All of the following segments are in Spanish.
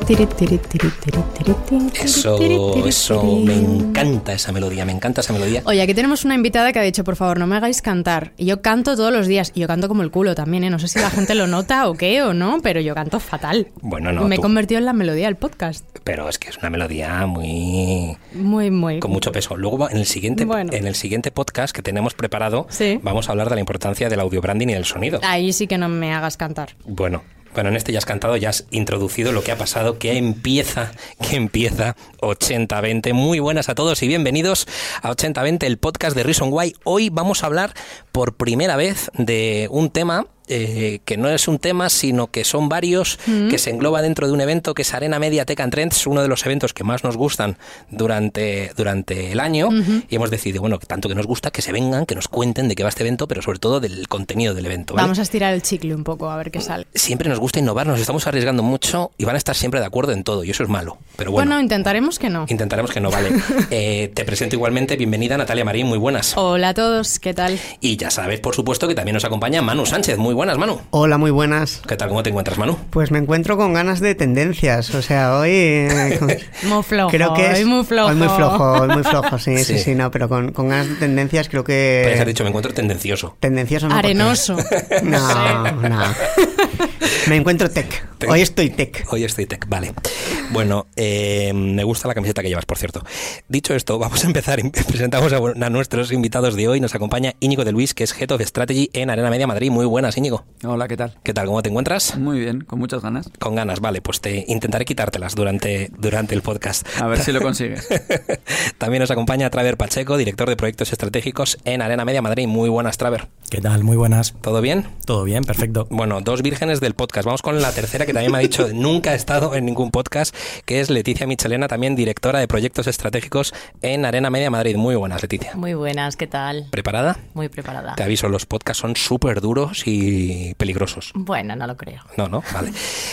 Eso, me encanta esa melodía, Oye, aquí tenemos una invitada que ha dicho, por favor, no me hagáis cantar. Y yo canto todos los días, y yo canto como el culo también, ¿eh? No sé si la gente lo nota o qué o no, pero yo canto fatal. Bueno, no, me he convertido en la melodía del podcast. Pero es que es una melodía muy... con mucho peso. Luego, en el siguiente podcast que tenemos preparado, sí, vamos a hablar de la importancia del audio branding y del sonido. Ahí sí que no me hagas cantar. Bueno, en este ya has cantado, ya has introducido lo que ha pasado, que empieza 80-20. Muy buenas a todos y bienvenidos a 80-20, el podcast de Reason Why. Hoy vamos a hablar por primera vez de un tema que no es un tema, sino que son varios, que se engloba dentro de un evento que es Arena Media Tech and Trends, uno de los eventos que más nos gustan durante el año, y hemos decidido, bueno, tanto que nos gusta, que se vengan, que nos cuenten de qué va este evento, pero sobre todo del contenido del evento, ¿vale? Vamos a estirar el chicle un poco, a ver qué sale. Siempre nos gusta innovar, nos estamos arriesgando mucho y van a estar siempre de acuerdo en todo, y eso es malo, pero bueno. Bueno, intentaremos que no. Vale. Te presento igualmente, bienvenida Natalia Marín, muy buenas. Hola a todos, ¿qué tal? Y ya sabes, por supuesto, que también nos acompaña Manu Sánchez, muy buenas, Manu. Hola, muy buenas. ¿Qué tal? ¿Cómo te encuentras, Manu? Pues me encuentro con ganas de tendencias, o sea, hoy... muy flojo, creo que hoy muy flojo. Hoy muy flojo, sí, no, pero con ganas de tendencias creo que... Puedes haber dicho, me encuentro tendencioso. Tendencioso no. Arenoso. No. Me encuentro tech. Hoy estoy tech, vale. Bueno, me gusta la camiseta que llevas, por cierto. Dicho esto, vamos a empezar. Presentamos a nuestros invitados de hoy. Nos acompaña Íñigo de Luis, que es Head of Strategy en Arena Media Madrid. Muy buenas, Íñigo. Hola, ¿qué tal? ¿Qué tal? ¿Cómo te encuentras? Muy bien, con muchas ganas. Con ganas, vale. Pues te intentaré quitártelas durante el podcast. A ver si lo consigues. También nos acompaña Traver Pacheco, director de proyectos estratégicos en Arena Media Madrid. Muy buenas, Traver. ¿Qué tal? Muy buenas. ¿Todo bien? Todo bien, perfecto. Bueno, dos vírgenes del podcast. Vamos con la tercera, que también me ha dicho nunca ha estado en ningún podcast, que es Leticia Michelena, también directora de proyectos estratégicos en Arena Media Madrid. Muy buenas, Leticia. Muy buenas, ¿qué tal? ¿Preparada? Muy preparada. Te aviso, los podcasts son súper duros y peligrosos. Bueno, no lo creo. No, vale.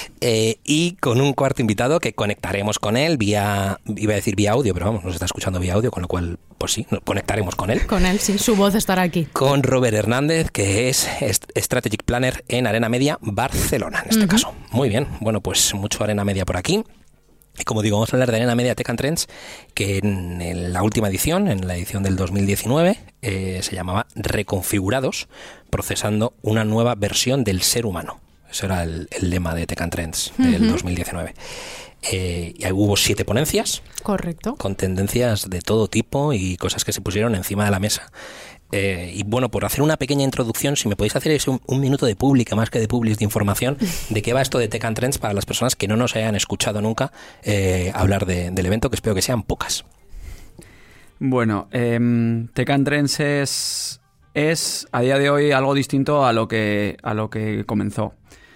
Y con un cuarto invitado que conectaremos con él iba a decir vía audio, pero vamos, nos está escuchando vía audio, con lo cual, pues sí, conectaremos con él. Con él, sí, su voz estará aquí. Con Robert Hernández, que es Strategic Planner en Arena Media Barcelona, en este caso. Muy bien, bueno, pues mucho Arena Media por aquí. Y como digo, vamos a hablar de Arena Media Tech and Trends, que en la última edición, en la edición del 2019, se llamaba Reconfigurados, procesando una nueva versión del ser humano. Ese era el lema de Tech and Trends del 2019. Y ahí hubo 7 ponencias. Correcto. Con tendencias de todo tipo y cosas que se pusieron encima de la mesa. Y bueno, por hacer una pequeña introducción, si me podéis hacer un minuto de pública, más que de publis, de información, de qué va esto de Tech and Trends para las personas que no nos hayan escuchado nunca hablar del evento, que espero que sean pocas. Bueno, Tech and Trends es a día de hoy algo distinto a lo que comenzó.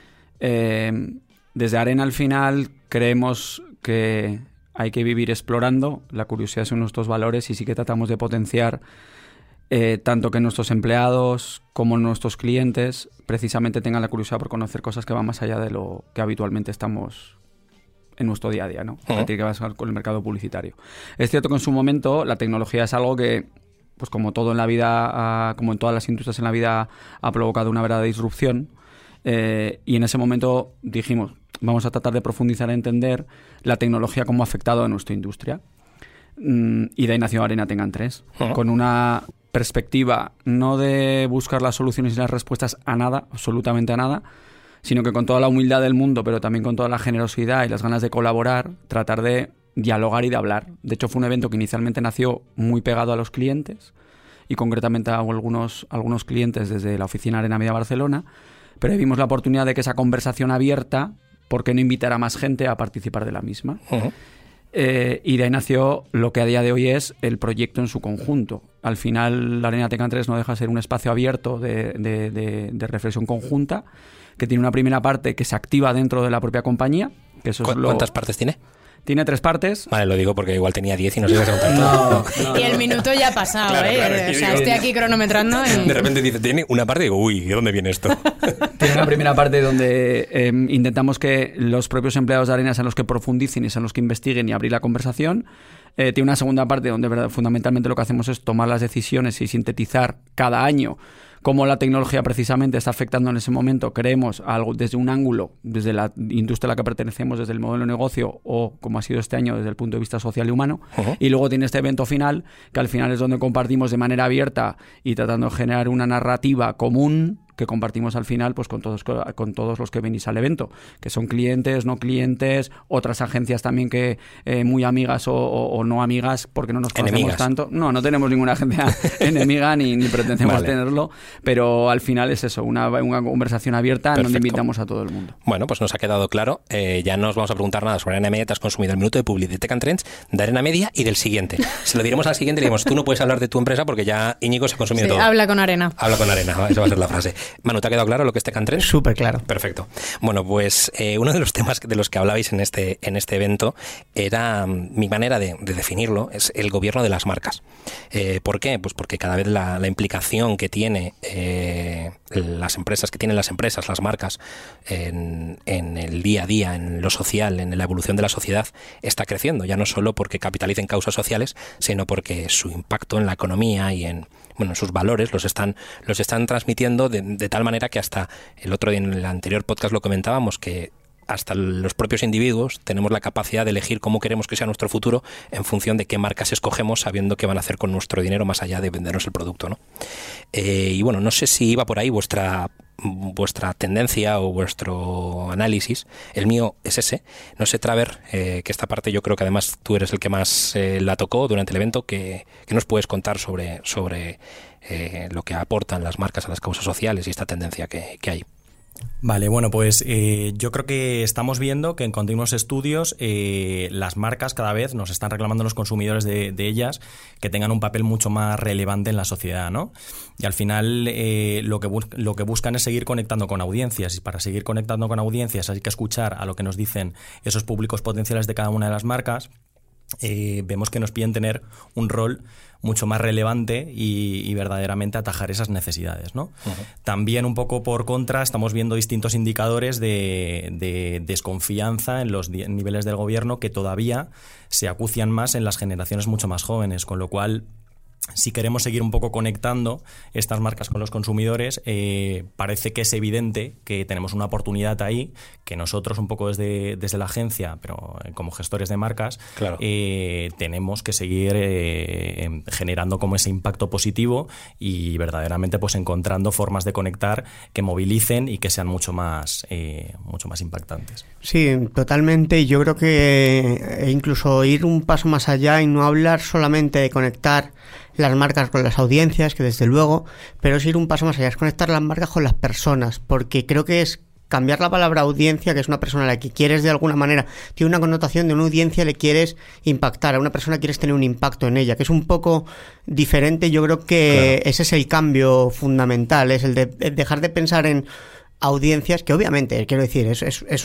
Desde Arena al final creemos que hay que vivir explorando. La curiosidad son nuestros valores y sí que tratamos de potenciar tanto que nuestros empleados como nuestros clientes precisamente tengan la curiosidad por conocer cosas que van más allá de lo que habitualmente estamos en nuestro día a día, ¿no? Que tiene que ver con el mercado publicitario. Es cierto que en su momento la tecnología es algo que, pues como todo en la vida, como en todas las industrias en la vida, ha provocado una verdadera disrupción. Y en ese momento dijimos, vamos a tratar de profundizar en entender la tecnología cómo ha afectado a nuestra industria. Y de ahí nació Arena Tech and Trends, con una perspectiva no de buscar las soluciones y las respuestas a nada, absolutamente a nada, sino que con toda la humildad del mundo, pero también con toda la generosidad y las ganas de colaborar, tratar de dialogar y de hablar. De hecho, fue un evento que inicialmente nació muy pegado a los clientes y concretamente a algunos clientes desde la oficina Arena Media Barcelona, pero vimos la oportunidad de que esa conversación abierta, ¿por qué no invitar a más gente a participar de la misma? Y de ahí nació lo que a día de hoy es el proyecto en su conjunto. Al final, la Arena Tech and Trends no deja de ser un espacio abierto de reflexión conjunta, que tiene una primera parte que se activa dentro de la propia compañía. Que eso es ¿Cuántas partes tiene? Tiene 3 partes. Vale, lo digo porque igual tenía 10 y no se iba a contar todo. No. Y el minuto ya ha pasado, claro, o sea, estoy aquí cronometrando. Y... De repente dice, tiene una parte y digo, uy, ¿de dónde viene esto? Tiene una primera parte donde intentamos que los propios empleados de Arena sean los que profundicen y sean los que investiguen y abrir la conversación. Tiene una segunda parte donde fundamentalmente lo que hacemos es tomar las decisiones y sintetizar cada año cómo la tecnología precisamente está afectando en ese momento, creemos algo desde un ángulo, desde la industria a la que pertenecemos, desde el modelo de negocio o, como ha sido este año, desde el punto de vista social y humano. Y luego tiene este evento final, que al final es donde compartimos de manera abierta y tratando de generar una narrativa común que compartimos al final pues con todos los que venís al evento, que son clientes, no clientes, otras agencias también que muy amigas o no amigas, porque no nos conocemos enemigas. tanto. No tenemos ninguna agencia enemiga ni pretendemos tenerlo, pero al final es eso, una conversación abierta. Perfecto. Donde invitamos a todo el mundo. Bueno, pues nos ha quedado claro. Ya no os vamos a preguntar nada sobre Arena Media. Te has consumido el minuto de publi de Tech and Trends, de Arena Media y del siguiente. Se lo diremos al siguiente y le diremos, tú no puedes hablar de tu empresa porque ya Íñigo se ha consumido todo. Habla con Arena. Habla con Arena, esa va a ser la frase. Manu, ¿te ha quedado claro lo que es Tech and Trends? Súper claro. Perfecto. Bueno, pues uno de los temas de los que hablabais en este evento era, mi manera de definirlo, es el gobierno de las marcas. ¿Por qué? Pues porque cada vez la implicación que tiene las empresas, las marcas, en el día a día, en lo social, en la evolución de la sociedad, está creciendo. Ya no solo porque capitalicen causas sociales, sino porque su impacto en la economía y en sus valores los están transmitiendo de tal manera que hasta el otro día en el anterior podcast lo comentábamos, que hasta los propios individuos tenemos la capacidad de elegir cómo queremos que sea nuestro futuro en función de qué marcas escogemos, sabiendo qué van a hacer con nuestro dinero más allá de vendernos el producto, ¿no? Y bueno, no sé si iba por ahí vuestra tendencia o vuestro análisis. El mío es ese. No sé, Traver, que esta parte yo creo que además tú eres el que más la tocó durante el evento, que nos puedes contar sobre lo que aportan las marcas a las causas sociales y esta tendencia que hay. Vale, bueno, pues yo creo que estamos viendo que en continuos estudios las marcas cada vez nos están reclamando los consumidores de ellas que tengan un papel mucho más relevante en la sociedad, ¿no? Y al final lo que buscan es seguir conectando con audiencias, y para seguir conectando con audiencias hay que escuchar a lo que nos dicen esos públicos potenciales de cada una de las marcas. Vemos que nos piden tener un rol mucho más relevante y verdaderamente atajar esas necesidades, ¿no? Uh-huh. También un poco por contra estamos viendo distintos indicadores de desconfianza en los niveles del gobierno que todavía se acucian más en las generaciones mucho más jóvenes, con lo cual si queremos seguir un poco conectando estas marcas con los consumidores, parece que es evidente que tenemos una oportunidad ahí, que nosotros un poco desde la agencia, pero como gestores de marcas, claro, tenemos que seguir generando como ese impacto positivo y verdaderamente pues encontrando formas de conectar que movilicen y que sean mucho más impactantes. Sí, totalmente. Yo creo que incluso ir un paso más allá y no hablar solamente de conectar las marcas con las audiencias, que desde luego, pero es ir un paso más allá, es conectar las marcas con las personas, porque creo que es cambiar la palabra audiencia, que es una persona a la que quieres de alguna manera, tiene una connotación de una audiencia, le quieres impactar, a una persona quieres tener un impacto en ella, que es un poco diferente. Yo creo que claro, ese es el cambio fundamental, es el de dejar de pensar en audiencias, que obviamente, quiero decir, es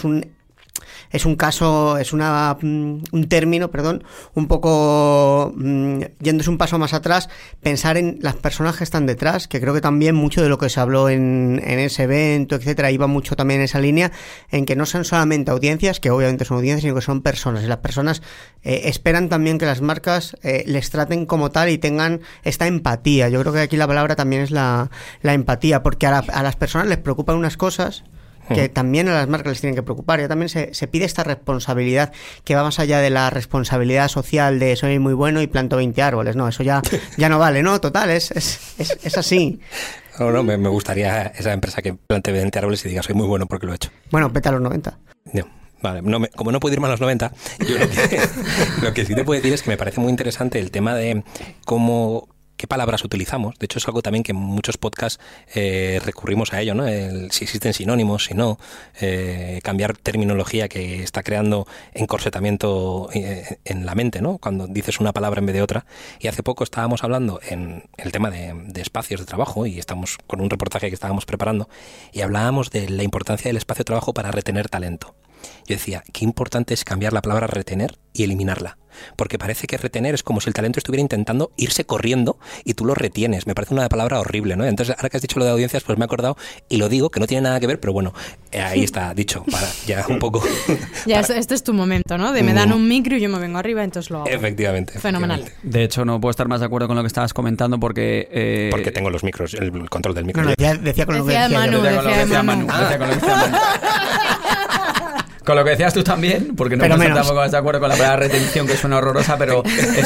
un caso, es un término, un poco yéndose un paso más atrás, pensar en las personas que están detrás, que creo que también mucho de lo que se habló en ese evento, etcétera, iba mucho también en esa línea, en que no son solamente audiencias, que obviamente son audiencias, sino que son personas, y las personas esperan también que las marcas les traten como tal y tengan esta empatía. Yo creo que aquí la palabra también es la empatía, porque a las personas les preocupan unas cosas que también a las marcas les tienen que preocupar. Ya también se pide esta responsabilidad que va más allá de la responsabilidad social de soy muy bueno y planto 20 árboles. No, eso ya no vale, ¿no? Total, es así. No, me gustaría esa empresa que plante 20 árboles y diga soy muy bueno porque lo he hecho. Bueno, vete a los 90. No. Vale, como no puedo irme a los 90, yo lo que sí te puedo decir es que me parece muy interesante el tema de qué palabras utilizamos. De hecho, es algo también que en muchos podcasts recurrimos a ello, ¿no? Si existen sinónimos, si no, cambiar terminología que está creando encorsetamiento en la mente, ¿no? Cuando dices una palabra en vez de otra. Y hace poco estábamos hablando en el tema de espacios de trabajo y estamos con un reportaje que estábamos preparando y hablábamos de la importancia del espacio de trabajo para retener talento. yo decía, qué importante es cambiar la palabra retener y eliminarla. Porque parece que retener es como si el talento estuviera intentando irse corriendo y tú lo retienes. Me parece una palabra horrible, ¿no? Entonces, ahora que has dicho lo de audiencias, pues me he acordado y lo digo, que no tiene nada que ver, pero bueno, ahí está dicho, para ya un poco... Ya, este es tu momento, ¿no? De me dan un micro y yo me vengo arriba, entonces lo hago. Efectivamente. Fenomenal. De hecho, no puedo estar más de acuerdo con lo que estabas comentando porque... Porque tengo los micros, el control del micro. No, decía con lo que Decía decía yo. Manu. Decía con lo que decía Manu. Decía con lo que decía Manu. Con lo que decías tú también, porque no Pero puedo estar menos. tampoco más de acuerdo con la palabra retención, que suena horrorosa, pero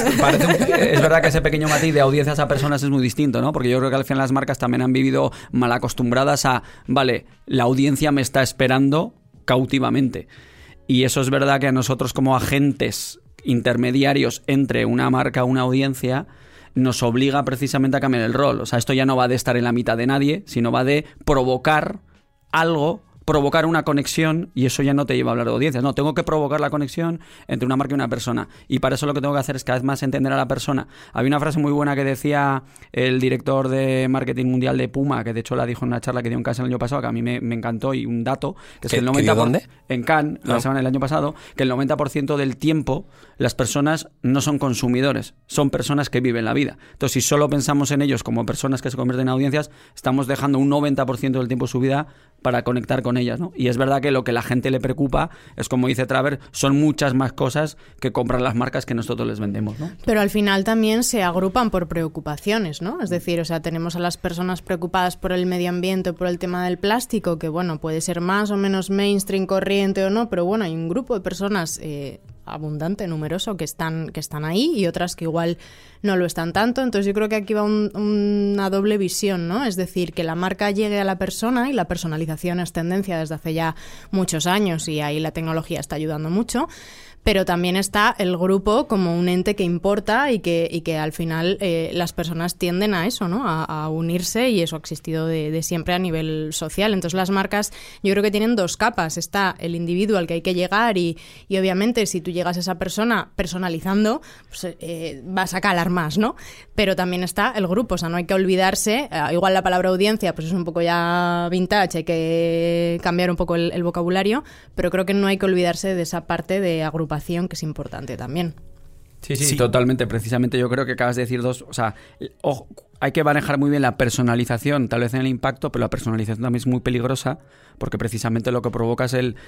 es verdad que ese pequeño matiz de audiencias a personas es muy distinto, ¿no? Porque yo creo que al final las marcas también han vivido mal acostumbradas a, vale, la audiencia me está esperando cautivamente. Y eso es verdad que a nosotros como agentes intermediarios entre una marca y una audiencia nos obliga precisamente a cambiar el rol. O sea, esto ya no va de estar en la mitad de nadie, sino va de provocar algo, provocar una conexión, y eso ya no te lleva a hablar de audiencias. No, tengo que provocar la conexión entre una marca y una persona. Y para eso lo que tengo que hacer es cada vez más entender a la persona. Había una frase muy buena que decía el director de marketing mundial de Puma, que de hecho la dijo en una charla que dio en Cannes el año pasado, que a mí me encantó, y un dato, que es que el 90%... ¿Dónde? En Cannes, la semana del año pasado, que el 90% del tiempo las personas no son consumidores, son personas que viven la vida. Entonces, si solo pensamos en ellos como personas que se convierten en audiencias, estamos dejando un 90% del tiempo de su vida para conectar con ellas, ¿no? Y es verdad que lo que la gente le preocupa es, como dice Traver, son muchas más cosas que compran las marcas que nosotros les vendemos, ¿no? Pero al final también se agrupan por preocupaciones, ¿no? Es decir, o sea, tenemos a las personas preocupadas por el medio ambiente o por el tema del plástico, que bueno, puede ser más o menos mainstream, corriente o no, pero bueno, hay un grupo de personas abundante, numeroso, que están ahí, y otras que igual no lo están tanto. Entonces yo creo que aquí va una doble visión, ¿no? Es decir, que la marca llegue a la persona, y la personalización es tendencia desde hace ya muchos años, y ahí la tecnología está ayudando mucho. Pero también está el grupo como un ente que importa y que al final las personas tienden a eso, ¿no? A unirse, y eso ha existido de siempre a nivel social. Entonces las marcas yo creo que tienen dos capas. Está el individuo al que hay que llegar, y obviamente si tú llegas a esa persona personalizando, pues, vas a calar más, ¿no? Pero también está el grupo, o sea, no hay que olvidarse. Igual la palabra audiencia pues es un poco ya vintage, hay que cambiar un poco el vocabulario, pero creo que no hay que olvidarse de esa parte de agrupación, que es importante también. Sí, totalmente. Precisamente yo creo que acabas de decir dos... O sea, ojo, hay que manejar muy bien la personalización, tal vez en el impacto, pero la personalización también es muy peligrosa, porque precisamente lo que provoca es el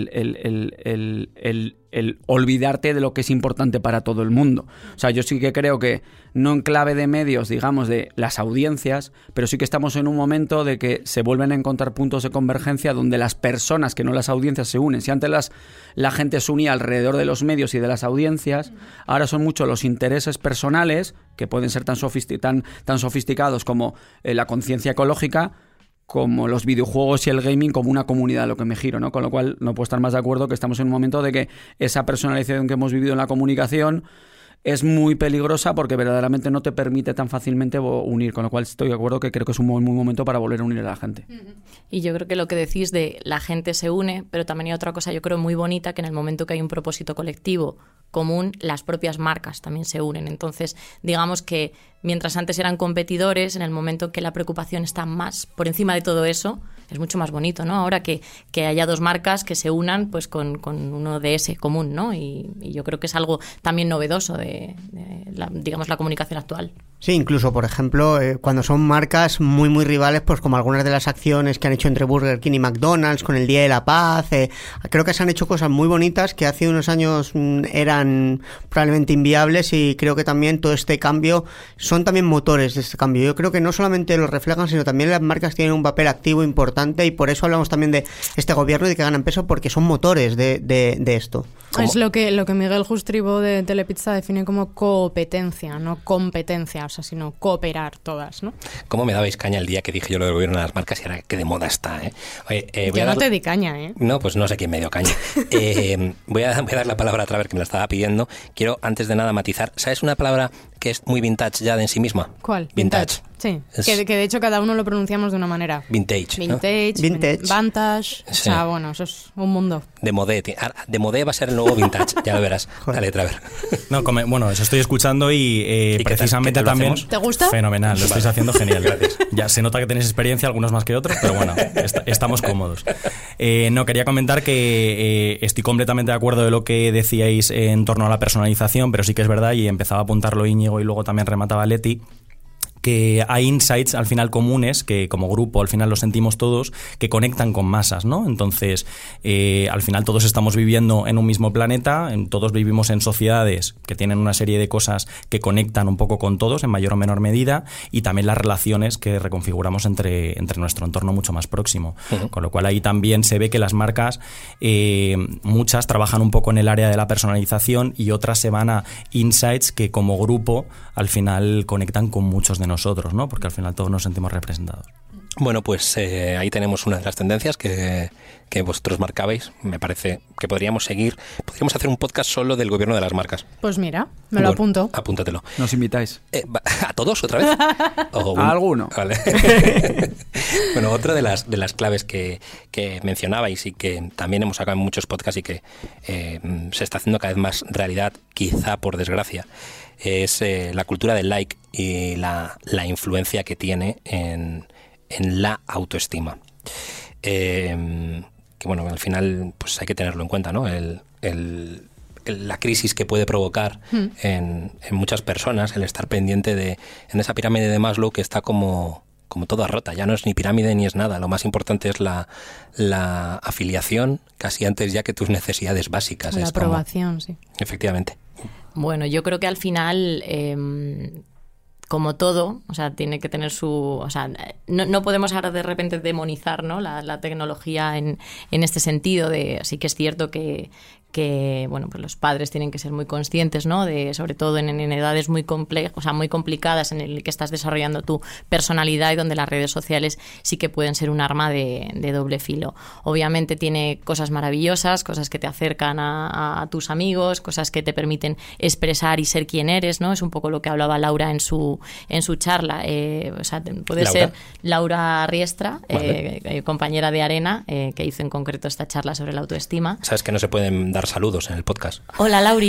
olvidarte de lo que es importante para todo el mundo. O sea, yo sí que creo que, no en clave de medios, digamos, de las audiencias, pero sí que estamos en un momento de que se vuelven a encontrar puntos de convergencia donde las personas, que no las audiencias, se unen. Si antes la gente se unía alrededor de los medios y de las audiencias, ahora son muchos los intereses personales, que pueden ser tan sofisticados como la conciencia ecológica, como los videojuegos y el gaming, como una comunidad a lo que me giro, ¿no? Con lo cual no puedo estar más de acuerdo que estamos en un momento de que esa personalización que hemos vivido en la comunicación es muy peligrosa, porque verdaderamente no te permite tan fácilmente unir, con lo cual estoy de acuerdo que creo que es un muy momento para volver a unir a la gente. Y yo creo que lo que decís de la gente se une, pero también hay otra cosa yo creo muy bonita, que en el momento que hay un propósito colectivo común, las propias marcas también se unen. Entonces, digamos que mientras antes eran competidores, en el momento en que la preocupación está más por encima de todo eso, es mucho más bonito, ¿no? Ahora que haya dos marcas que se unan pues con uno de ese común, ¿no? Y yo creo que es algo también novedoso de la comunicación actual. Sí, incluso, por ejemplo, cuando son marcas muy, muy rivales, pues como algunas de las acciones que han hecho entre Burger King y McDonald's con el Día de la Paz, creo que se han hecho cosas muy bonitas que hace unos años eran probablemente inviables, y creo que también todo este cambio son también motores de este cambio. Yo creo que no solamente lo reflejan, sino también las marcas tienen un papel activo importante, y por eso hablamos también de este gobierno y de que ganan peso, porque son motores de esto. Es lo que Miguel Justribo de Telepizza define como competencia, no competencia, o sea, sino cooperar todas, ¿no? ¿Cómo me dabais caña el día que dije yo lo del gobierno de las marcas, y ahora que de moda está, ¿eh? Oye, yo no te di caña, ¿eh? No, pues no sé quién me dio caña. Voy a dar la palabra a Traver, que me la estaba pidiendo. Quiero, antes de nada, matizar. ¿Sabes una palabra que es muy vintage ya de en sí misma? ¿Cuál? Vintage. Sí, Es- que de hecho cada uno lo pronunciamos de una manera. Vintage, ¿no? Vintage, Vantage, o Sí. sea, bueno, eso es un mundo. De modé. De modé va a ser el nuevo vintage, ya lo verás. Dale, Traver. No, bueno, eso estoy escuchando y qué tal? precisamente ¿Qué tal lo también... hacemos? ¿Te gusta? Fenomenal, lo estáis haciendo genial. Gracias. Ya se nota que tenéis experiencia, algunos más que otros, pero bueno, estamos cómodos. No, quería comentar que estoy completamente de acuerdo de lo que decíais en torno a la personalización, pero sí que es verdad, y empezaba a apuntarlo Íñigo y luego también remataba Leti, que hay insights al final comunes que como grupo al final lo sentimos todos, que conectan con masas, ¿no? Entonces al final todos estamos viviendo en un mismo planeta, todos vivimos en sociedades que tienen una serie de cosas que conectan un poco con todos en mayor o menor medida, y también las relaciones que reconfiguramos entre nuestro entorno mucho más próximo. Uh-huh. Con lo cual ahí también se ve que las marcas muchas trabajan un poco en el área de la personalización y otras se van a insights que como grupo al final conectan con muchos de nosotros, ¿no? Porque al final todos nos sentimos representados. Bueno, pues ahí tenemos una de las tendencias que vosotros marcabais. Me parece que podríamos hacer un podcast solo del gobierno de las marcas. Pues mira, me lo Bueno, apunto. Apúntatelo. Nos invitáis. ¿A todos otra vez? ¿A alguno? Vale. Bueno, otra de las claves que mencionabais y que también hemos sacado en muchos podcasts y que se está haciendo cada vez más realidad, quizá por desgracia, es la cultura del like y la influencia que tiene en la autoestima. Que bueno, al final pues hay que tenerlo en cuenta, ¿no? La crisis que puede provocar en muchas personas el estar pendiente en esa pirámide de Maslow que está como toda rota. Ya no es ni pirámide ni es nada. Lo más importante es la afiliación casi antes ya que tus necesidades básicas. La es aprobación, sí. Efectivamente. Bueno, yo creo que al final, como todo, o sea, tiene que tener su... O sea, no podemos ahora de repente demonizar, ¿no? la tecnología en este sentido. Sí que es cierto que bueno, pues los padres tienen que ser muy conscientes, ¿no? Sobre todo en edades muy muy complicadas en el que estás desarrollando tu personalidad y donde las redes sociales sí que pueden ser un arma de doble filo. Obviamente tiene cosas maravillosas, cosas que te acercan a tus amigos, cosas que te permiten expresar y ser quien eres, ¿no? Es un poco lo que hablaba Laura en su charla. O sea, puede ¿Laura? ser Laura Riestra, Vale. compañera de Arena, que hizo en concreto esta charla sobre la autoestima. Sabes que no se pueden dar saludos en el podcast. Hola, Lauri.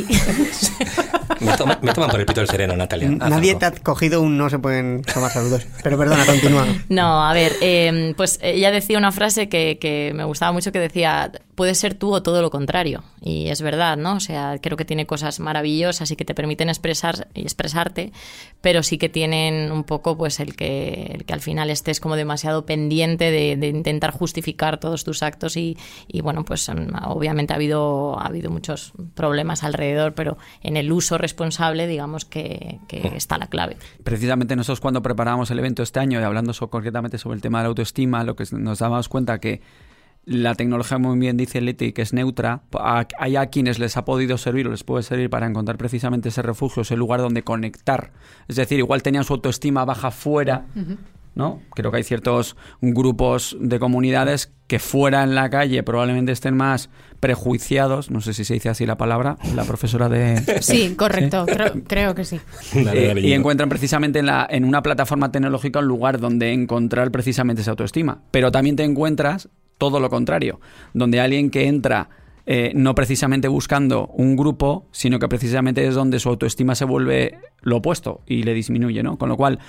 Me toman por el pito del sereno, Natalia. Nadie algo. te ha cogido un no se pueden tomar saludos. Pero perdona, continúa. No, a ver, pues ella decía una frase que me gustaba mucho, que decía, puedes ser tú o todo lo contrario. Y es verdad, ¿no? O sea, creo que tiene cosas maravillosas y que te permiten expresarte, pero sí que tienen un poco pues el que al final estés como demasiado pendiente de intentar justificar todos tus actos y bueno, pues obviamente ha habido muchos problemas alrededor, pero en el uso responsable, digamos que está la clave. Precisamente nosotros cuando preparábamos el evento este año y hablando concretamente sobre el tema de la autoestima, lo que nos dábamos cuenta que la tecnología, muy bien dice Leti, que es neutra, hay a quienes les ha podido servir o les puede servir para encontrar precisamente ese refugio, ese lugar donde conectar. Es decir, igual tenían su autoestima baja fuera, ¿no? Creo que hay ciertos grupos de comunidades que fuera en la calle probablemente estén más prejuiciados, no sé si se dice así la palabra, la profesora de... Sí, correcto, creo que sí. Dale, Y encuentran precisamente en una plataforma tecnológica un lugar donde encontrar precisamente esa autoestima. Pero también te encuentras todo lo contrario, donde alguien que entra no precisamente buscando un grupo, sino que precisamente es donde su autoestima se vuelve lo opuesto y le disminuye, ¿no? Con lo cual,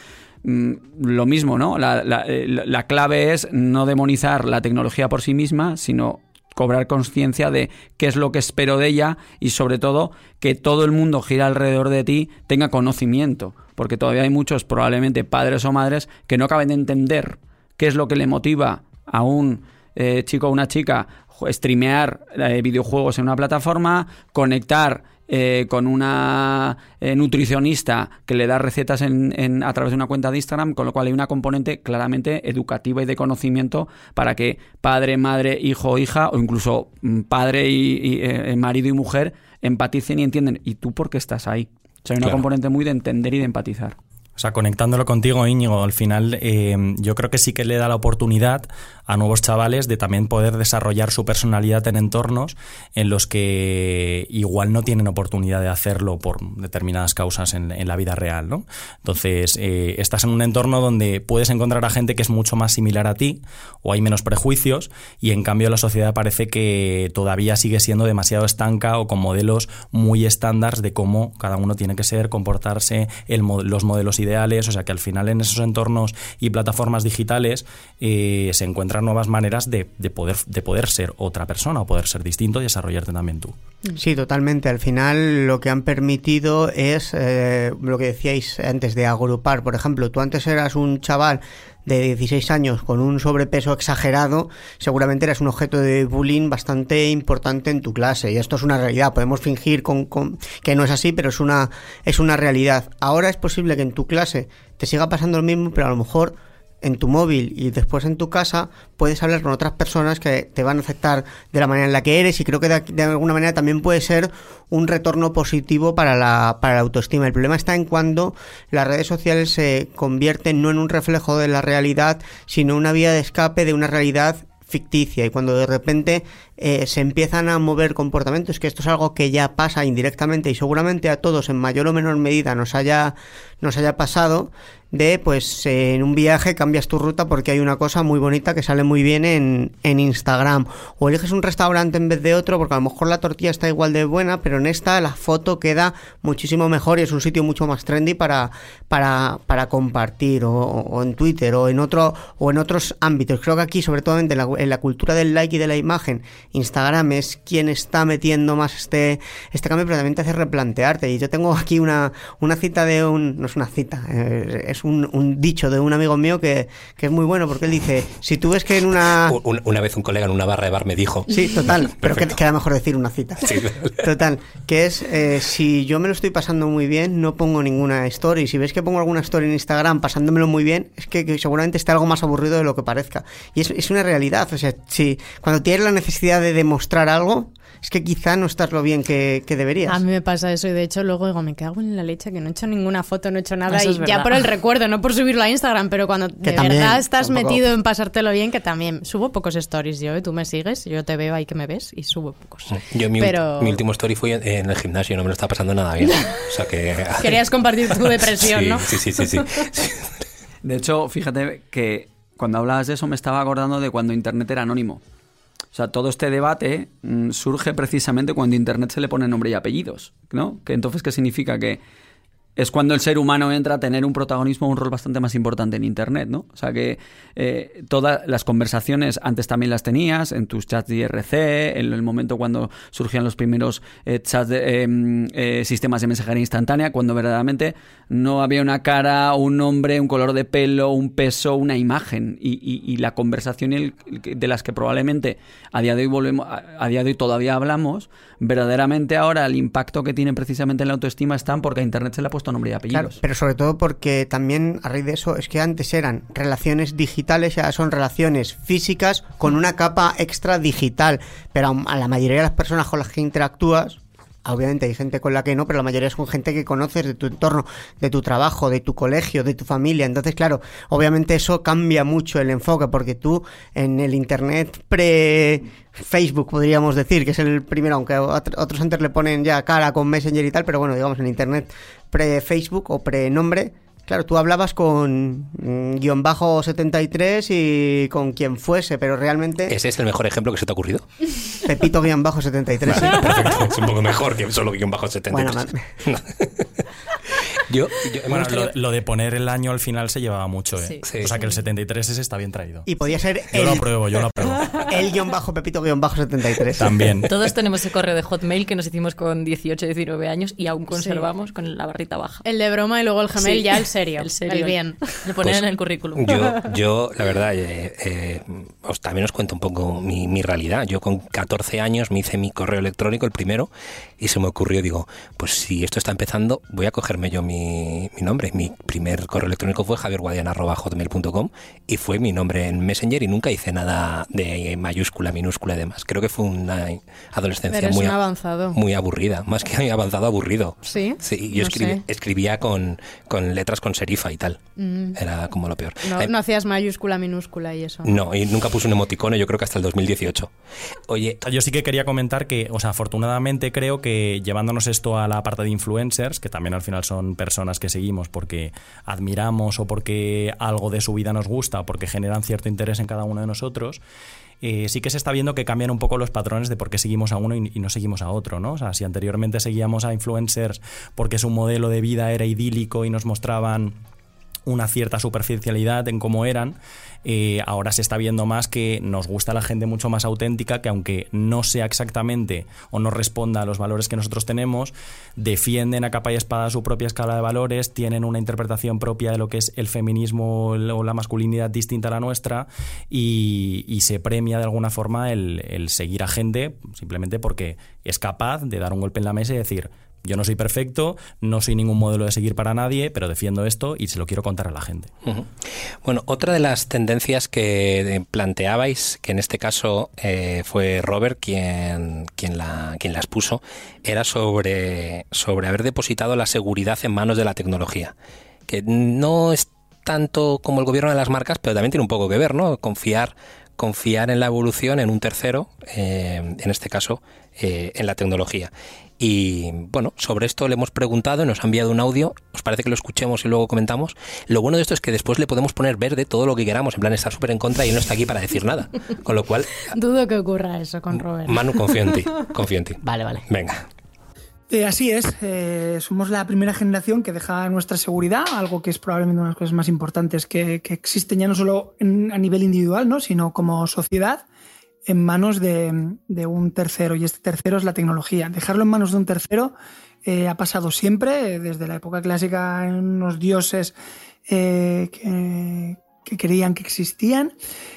lo mismo, ¿no? La clave es no demonizar la tecnología por sí misma, sino cobrar conciencia de qué es lo que espero de ella y sobre todo que todo el mundo gira alrededor de ti tenga conocimiento, porque todavía hay muchos probablemente padres o madres que no acaben de entender qué es lo que le motiva a un chico o una chica streamear videojuegos en una plataforma, conectar con una nutricionista que le da recetas a través de una cuenta de Instagram, con lo cual hay una componente claramente educativa y de conocimiento para que padre, madre, hijo o hija, o incluso padre y marido y mujer empaticen y entienden. ¿Y tú por qué estás ahí? O sea, hay una Claro. componente muy de entender y de empatizar. O sea, conectándolo contigo, Íñigo, al final yo creo que sí que le da la oportunidad a nuevos chavales de también poder desarrollar su personalidad en entornos en los que igual no tienen oportunidad de hacerlo por determinadas causas en la vida real, ¿no? Entonces, estás en un entorno donde puedes encontrar a gente que es mucho más similar a ti o hay menos prejuicios, y en cambio la sociedad parece que todavía sigue siendo demasiado estanca o con modelos muy estándar de cómo cada uno tiene que ser, comportarse, los modelos ideales. O sea que al final en esos entornos y plataformas digitales se encuentran nuevas maneras de poder ser otra persona o poder ser distinto y desarrollarte también tú. Sí, totalmente. Al final lo que han permitido es lo que decíais antes de agrupar. Por ejemplo, tú antes eras un chaval de 16 años con un sobrepeso exagerado, seguramente eras un objeto de bullying bastante importante en tu clase, y esto es una realidad. Podemos fingir que no es así, pero es una realidad. Ahora es posible que en tu clase te siga pasando lo mismo, pero a lo mejor en tu móvil y después en tu casa puedes hablar con otras personas que te van a aceptar de la manera en la que eres, y creo que de alguna manera también puede ser un retorno positivo para la autoestima. El problema está en cuando las redes sociales se convierten no en un reflejo de la realidad, sino una vía de escape de una realidad ficticia, y cuando de repente se empiezan a mover comportamientos, que esto es algo que ya pasa indirectamente y seguramente a todos en mayor o menor medida nos haya pasado, de pues en un viaje cambias tu ruta porque hay una cosa muy bonita que sale muy bien en Instagram, o eliges un restaurante en vez de otro porque a lo mejor la tortilla está igual de buena, pero en esta la foto queda muchísimo mejor y es un sitio mucho más trendy para compartir, o en Twitter o en otros ámbitos. Creo que aquí, sobre todo en la cultura del like y de la imagen, Instagram es quien está metiendo más este cambio, pero también te hace replantearte. Y yo tengo aquí una cita no es una cita, es un dicho de un amigo mío que es muy bueno, porque él dice: si tú ves que en una vez un colega en una barra de bar me dijo... Sí, total, pero queda mejor decir una cita. Sí, total, que es si yo me lo estoy pasando muy bien, no pongo ninguna story. Si ves que pongo alguna story en Instagram pasándomelo muy bien, es que seguramente está algo más aburrido de lo que parezca. Y es una realidad. O sea, si cuando tienes la necesidad de demostrar algo, es que quizá no estás lo bien que deberías. A mí me pasa eso, y de hecho luego digo, me cago en la leche, que no he hecho ninguna foto, no he hecho nada, eso y es ya verdad. por el recuerdo, no por subirlo a Instagram, pero cuando de también, verdad estás tampoco. metido en pasártelo bien, que también subo pocos stories yo, tú me sigues, yo te veo ahí que me ves y subo pocos. Yo mi último story fue en el gimnasio, no me lo estaba pasando nada bien. O sea que... Querías compartir tu depresión, sí, ¿no? Sí. De hecho, fíjate que cuando hablabas de eso me estaba acordando de cuando Internet era anónimo. O sea, todo este debate surge precisamente cuando Internet se le pone nombre y apellidos, ¿no? Que entonces, ¿qué significa? Que es cuando el ser humano entra a tener un protagonismo, un rol bastante más importante en Internet, ¿no? O sea que todas las conversaciones antes también las tenías en tus chats de IRC, en el momento cuando surgían los primeros chats de sistemas de mensajería instantánea, cuando verdaderamente no había una cara, un nombre, un color de pelo, un peso, una imagen, y la conversación de las que probablemente a día de hoy todavía hablamos, verdaderamente ahora el impacto que tienen precisamente en la autoestima están porque a Internet se le ha puesto nombre y apellidos. Claro, pero sobre todo porque también a raíz de eso es que antes eran relaciones digitales, ya son relaciones físicas con una capa extra digital, pero a la mayoría de las personas con las que interactúas, obviamente hay gente con la que no, pero la mayoría son gente que conoces de tu entorno, de tu trabajo, de tu colegio, de tu familia. Entonces, claro, obviamente eso cambia mucho el enfoque, porque tú en el Internet pre-Facebook, podríamos decir, que es el primero, aunque otros antes le ponen ya cara con Messenger y tal, pero bueno, digamos en Internet pre-Facebook o pre-nombre, claro, tú hablabas con _73 y con quien fuese, pero realmente... ¿Ese es el mejor ejemplo que se te ha ocurrido? Pepito _73. Vale, Sí. perfecto. Es un poco mejor que solo _73. Bueno, Bueno, Lo de poner el año al final se llevaba mucho, ¿eh? Sí. Sí. O sea que el 73 ese está bien traído. y podía ser Yo lo apruebo. el _Pepito _73. También. Todos tenemos ese correo de Hotmail que nos hicimos con 18, 19 años y aún conservamos con la barrita baja. El de broma y luego el Gmail, Sí. ya el serio, El serio. el bien. Lo ponen Pues en el currículum. Yo la verdad, también os cuento un poco mi realidad. Yo con 14 años me hice mi correo electrónico, el primero, y se me ocurrió, digo, pues si esto está empezando, voy a cogerme yo mi nombre. Mi primer correo electrónico fue javierguadiana@hotmail.com y fue mi nombre en Messenger, y nunca hice nada de mayúscula, minúscula y demás. Creo que fue una adolescencia Eres un avanzado. muy aburrida, más que avanzado, aburrido. ¿Sí? Sí, yo escribía con letras con serifa y tal. Era como lo peor. No hacías mayúscula, minúscula y eso. No, y nunca puse un emoticono, yo creo que hasta el 2018. Oye, yo sí que quería comentar que, o sea, afortunadamente creo que llevándonos esto a la parte de influencers, que también al final son personas que seguimos porque admiramos o porque algo de su vida nos gusta, porque generan cierto interés en cada uno de nosotros, sí que se está viendo que cambian un poco los patrones de por qué seguimos a uno y no seguimos a otro, ¿no? O sea, si anteriormente seguíamos a influencers porque su modelo de vida era idílico y nos mostraban una cierta superficialidad en cómo eran, ahora se está viendo más que nos gusta la gente mucho más auténtica, que aunque no sea exactamente o no responda a los valores que nosotros tenemos, defienden a capa y espada su propia escala de valores, tienen una interpretación propia de lo que es el feminismo o la masculinidad distinta a la nuestra, y se premia de alguna forma el seguir a gente simplemente porque es capaz de dar un golpe en la mesa y decir: yo no soy perfecto, no soy ningún modelo de seguir para nadie, pero defiendo esto y se lo quiero contar a la gente. Uh-huh. Bueno, otra de las tendencias que planteabais, que en este caso fue Robert quien las puso, era sobre haber depositado la seguridad en manos de la tecnología, que no es tanto como el gobierno de las marcas, pero también tiene un poco que ver, ¿no? Confiar en la evolución, en un tercero, en este caso, en la tecnología. Y bueno, sobre esto le hemos preguntado y nos ha enviado un audio. ¿Os parece que lo escuchemos y luego comentamos? Lo bueno de esto es que después le podemos poner verde todo lo que queramos, en plan está súper en contra y él no está aquí para decir nada. Con lo cual... Dudo que ocurra eso con Robert. Manu, confío en ti. Vale. Venga. Así es, somos la primera generación que deja nuestra seguridad, algo que es probablemente una de las cosas más importantes que existen ya no solo a nivel individual, ¿no?, sino como sociedad, en manos de un tercero, y este tercero es la tecnología. Dejarlo en manos de un tercero ha pasado siempre, desde la época clásica, en unos dioses que creían que existían,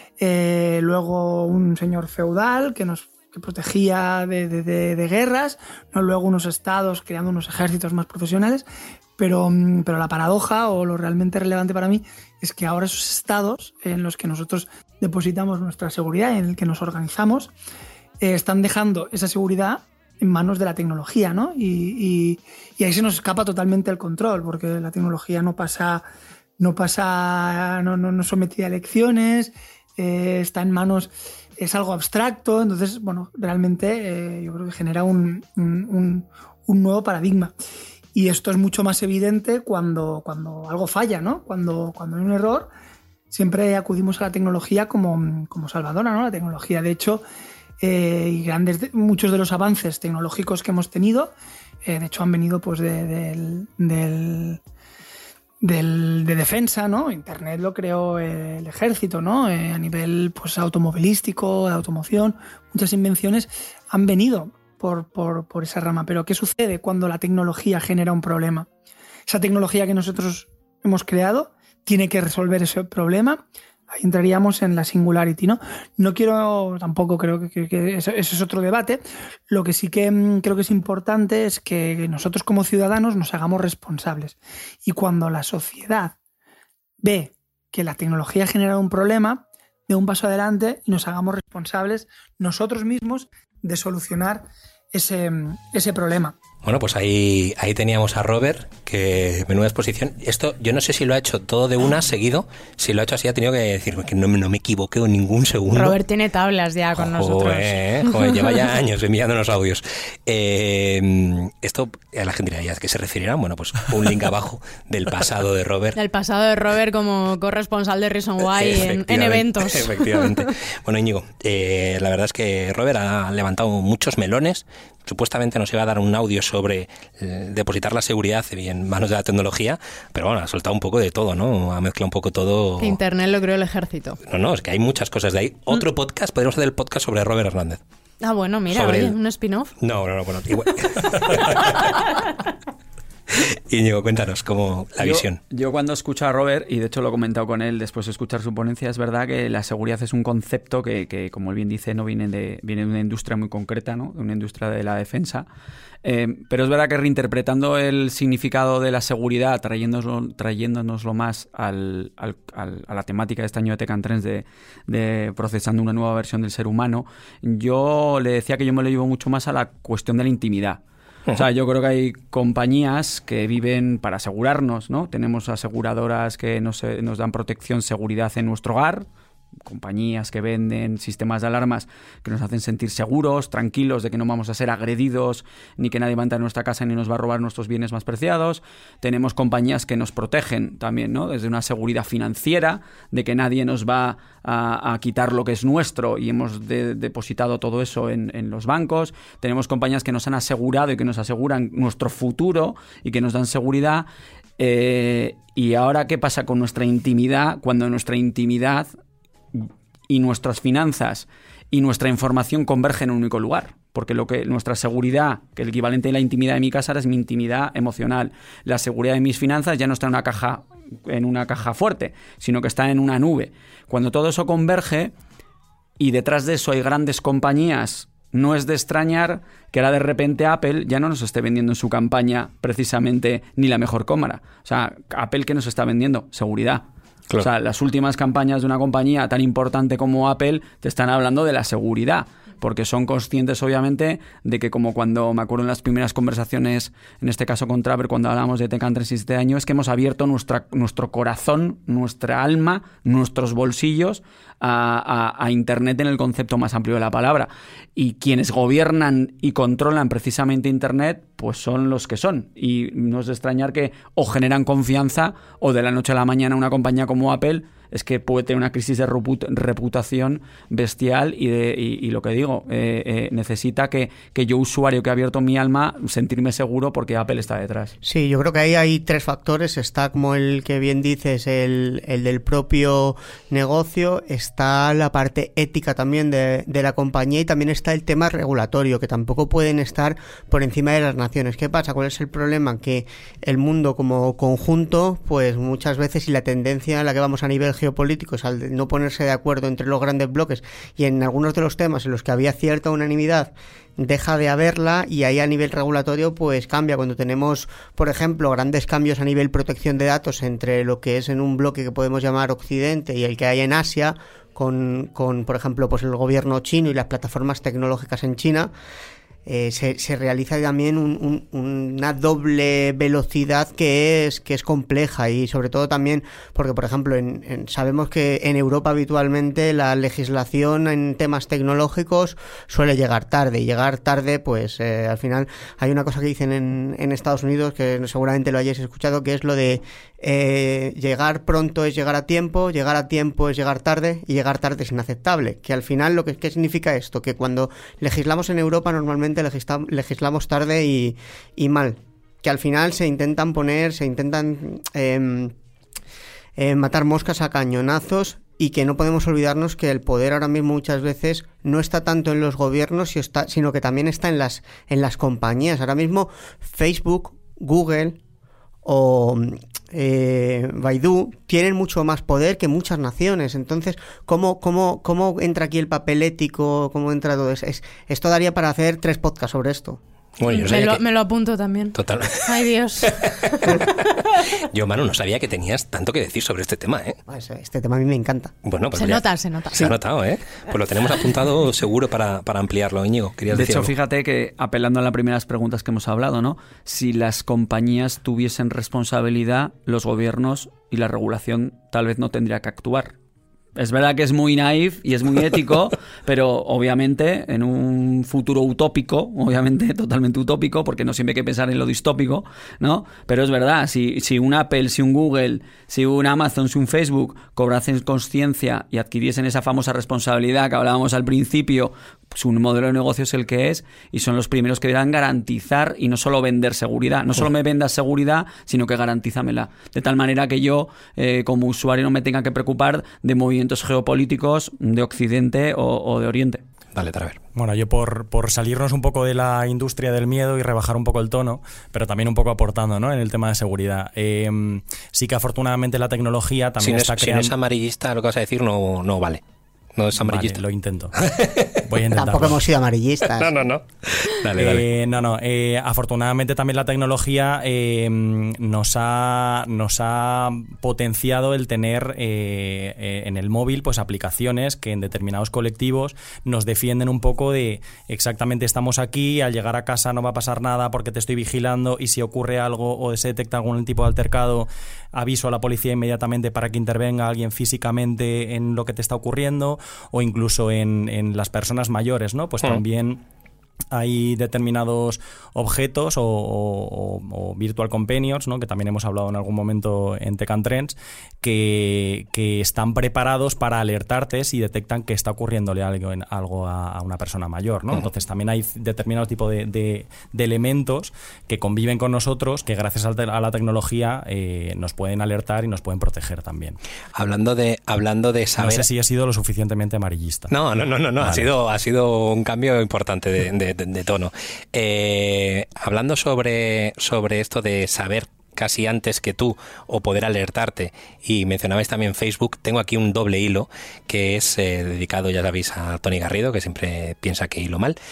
luego un señor feudal que protegía de guerras, ¿no?, luego unos estados creando unos ejércitos más profesionales, pero la paradoja o lo realmente relevante para mí es que ahora esos estados en los que nosotros depositamos nuestra seguridad, en el que nos organizamos, están dejando esa seguridad en manos de la tecnología, ¿no? Y ahí se nos escapa totalmente el control, porque la tecnología no sometida a elecciones, está en manos, es algo abstracto, entonces, bueno, realmente yo creo que genera un nuevo paradigma. Y esto es mucho más evidente cuando algo falla, ¿no? Cuando hay un error, siempre acudimos a la tecnología como salvadora, ¿no? La tecnología, de hecho, y muchos de los avances tecnológicos que hemos tenido, de hecho, han venido pues de defensa, ¿no? Internet lo creó el ejército, ¿no? A nivel pues automovilístico, de automoción, muchas invenciones han venido por esa rama. Pero ¿qué sucede cuando la tecnología genera un problema? Esa tecnología que nosotros hemos creado tiene que resolver ese problema. Ahí entraríamos en la singularity, ¿no? No quiero, tampoco creo que eso es otro debate. Lo que sí que creo que es importante es que nosotros como ciudadanos nos hagamos responsables. Y cuando la sociedad ve que la tecnología ha generado un problema, dé un paso adelante y nos hagamos responsables nosotros mismos de solucionar ese problema. Bueno, pues ahí teníamos a Robert, que menuda exposición. Esto yo no sé si lo ha hecho todo de una seguido. Si lo ha hecho así, ha tenido que decir que no me equivoqué en ningún segundo. Robert tiene tablas ya con nosotros. Joder, lleva ya años enviándonos audios. Esto a la gente diría, ¿a qué se referirán? Bueno, pues un link abajo del pasado de Robert. Del pasado de Robert como corresponsal de Reason Why en eventos. Efectivamente. Bueno, Íñigo, la verdad es que Robert ha levantado muchos melones. Supuestamente nos iba a dar un audio sobre depositar la seguridad en manos de la tecnología, pero bueno, ha soltado un poco de todo, ¿no? Ha mezclado un poco todo. Internet lo creó el ejército. No, es que hay muchas cosas de ahí. Otro podcast, podríamos hacer el podcast sobre Robert Hernández. Ah, bueno, mira, oye, un spin-off. No, bueno, igual. Íñigo, cuéntanos cómo la visión. Yo cuando escucho a Robert, y de hecho lo he comentado con él después de escuchar su ponencia, es verdad que la seguridad es un concepto que como él bien dice, no viene de una industria muy concreta, ¿no? De una industria de la defensa. Pero es verdad que reinterpretando el significado de la seguridad, trayéndonoslo más a la temática de este año de Tech and Trends de procesando una nueva versión del ser humano, yo le decía que yo me lo llevo mucho más a la cuestión de la intimidad. O sea, yo creo que hay compañías que viven para asegurarnos, ¿no? Tenemos aseguradoras que nos dan protección, seguridad en nuestro hogar, compañías que venden sistemas de alarmas que nos hacen sentir seguros, tranquilos de que no vamos a ser agredidos, ni que nadie va a entrar en nuestra casa ni nos va a robar nuestros bienes más preciados. Tenemos compañías que nos protegen también, ¿no? Desde una seguridad financiera, de que nadie nos va a quitar lo que es nuestro y hemos depositado todo eso en los bancos. Tenemos compañías que nos han asegurado y que nos aseguran nuestro futuro y que nos dan seguridad. Y ahora, ¿qué pasa con nuestra intimidad? Cuando nuestra intimidad y nuestras finanzas y nuestra información convergen en un único lugar. Porque nuestra seguridad, que el equivalente de la intimidad de mi casa es mi intimidad emocional. La seguridad de mis finanzas ya no está en una caja fuerte, sino que está en una nube. Cuando todo eso converge y detrás de eso hay grandes compañías, no es de extrañar que ahora de repente Apple ya no nos esté vendiendo en su campaña precisamente ni la mejor cámara. O sea, Apple, ¿qué nos está vendiendo? Seguridad. Claro. O sea, las últimas campañas de una compañía tan importante como Apple te están hablando de la seguridad, porque son conscientes, obviamente, de que como cuando me acuerdo en las primeras conversaciones, en este caso con Traver, cuando hablábamos de Tech and Trends este año, es que hemos abierto nuestro corazón, nuestra alma, nuestros bolsillos a Internet en el concepto más amplio de la palabra. Y quienes gobiernan y controlan precisamente Internet, pues son los que son. Y no es de extrañar que o generan confianza o de la noche a la mañana una compañía como Apple es que puede tener una crisis de reputación bestial y lo que digo, necesita que yo, usuario que ha abierto mi alma, sentirme seguro porque Apple está detrás. Sí, yo creo que ahí hay tres factores. Está, como el que bien dices, el del propio negocio, está la parte ética también de la compañía y también está el tema regulatorio, que tampoco pueden estar por encima de las naciones. ¿Qué pasa? ¿Cuál es el problema? Que el mundo como conjunto, pues muchas veces, y la tendencia a la que vamos a nivel geopolítico es al no ponerse de acuerdo entre los grandes bloques, y en algunos de los temas en los que había cierta unanimidad deja de haberla, y ahí a nivel regulatorio pues cambia. Cuando tenemos, por ejemplo, grandes cambios a nivel protección de datos entre lo que es en un bloque que podemos llamar Occidente y el que hay en Asia, con por ejemplo, pues el gobierno chino y las plataformas tecnológicas en China, se realiza también una doble velocidad que es compleja, y sobre todo también porque, por ejemplo, sabemos que en Europa habitualmente la legislación en temas tecnológicos suele llegar tarde, y llegar tarde pues al final hay una cosa que dicen en Estados Unidos, que seguramente lo hayáis escuchado, que es lo de llegar pronto es llegar a tiempo es llegar tarde, y llegar tarde es inaceptable. Que al final ¿qué significa esto? Que cuando legislamos en Europa normalmente legislamos tarde y mal, que al final se intentan matar moscas a cañonazos, y que no podemos olvidarnos que el poder ahora mismo muchas veces no está tanto en los gobiernos, sino que también está en las compañías. Ahora mismo Facebook, Google o Baidu tienen mucho más poder que muchas naciones. Entonces, ¿cómo entra aquí el papel ético? ¿Cómo entra todo eso? Esto daría para hacer 3 podcasts sobre esto. Bueno, me lo apunto también. Total. Ay, Dios. Yo, Manu, no sabía que tenías tanto que decir sobre este tema, ¿eh? Este tema a mí me encanta. Bueno, pues se nota. Se ha notado, ¿eh? Pues lo tenemos apuntado seguro para ampliarlo, Íñigo. ¿Querías decir algo? Fíjate que, apelando a las primeras preguntas que hemos hablado, ¿no? Si las compañías tuviesen responsabilidad, los gobiernos y la regulación tal vez no tendría que actuar. Es verdad que es muy naif y es muy ético, pero obviamente en un futuro utópico, obviamente totalmente utópico, porque no siempre hay que pensar en lo distópico, ¿no? Pero es verdad, si un Apple, si un Google, si un Amazon, si un Facebook cobrasen conciencia y adquiriesen esa famosa responsabilidad que hablábamos al principio, su modelo de negocio es el que es, y son los primeros que deberán garantizar y no solo vender seguridad. No solo me vendas seguridad, sino que garantízamela. De tal manera que yo, como usuario, no me tenga que preocupar de movimientos geopolíticos de Occidente o de Oriente. Dale, Traver. Bueno, yo por salirnos un poco de la industria del miedo y rebajar un poco el tono, pero también un poco aportando, ¿no?, en el tema de seguridad. Sí que afortunadamente la tecnología también está creando... Si no es amarillista, lo que vas a decir no vale. No es amarillista. Vale, lo intento. Voy a intentarlo. Tampoco hemos sido amarillistas. No. Dale. Afortunadamente también la tecnología nos ha potenciado el tener en el móvil pues aplicaciones que en determinados colectivos nos defienden un poco de exactamente estamos aquí, al llegar a casa no va a pasar nada porque te estoy vigilando y si ocurre algo o se detecta algún tipo de altercado, aviso a la policía inmediatamente para que intervenga alguien físicamente en lo que te está ocurriendo, o incluso en las personas mayores, ¿no? Pues también hay determinados objetos o virtual companions, ¿no?, que también hemos hablado en algún momento en Tech and Trends, que están preparados para alertarte si detectan que está ocurriéndole algo a una persona mayor, ¿no? Entonces también hay determinados tipos de elementos que conviven con nosotros que gracias a la tecnología nos pueden alertar y nos pueden proteger también. Hablando de saber... No sé si he sido lo suficientemente amarillista. No. Vale. Ha sido un cambio importante de tono. Hablando sobre esto de saber casi antes que tú o poder alertarte, y mencionabais también Facebook, tengo aquí un doble hilo que es dedicado, ya sabéis, a Tony Garrido, que siempre piensa que hilo mal.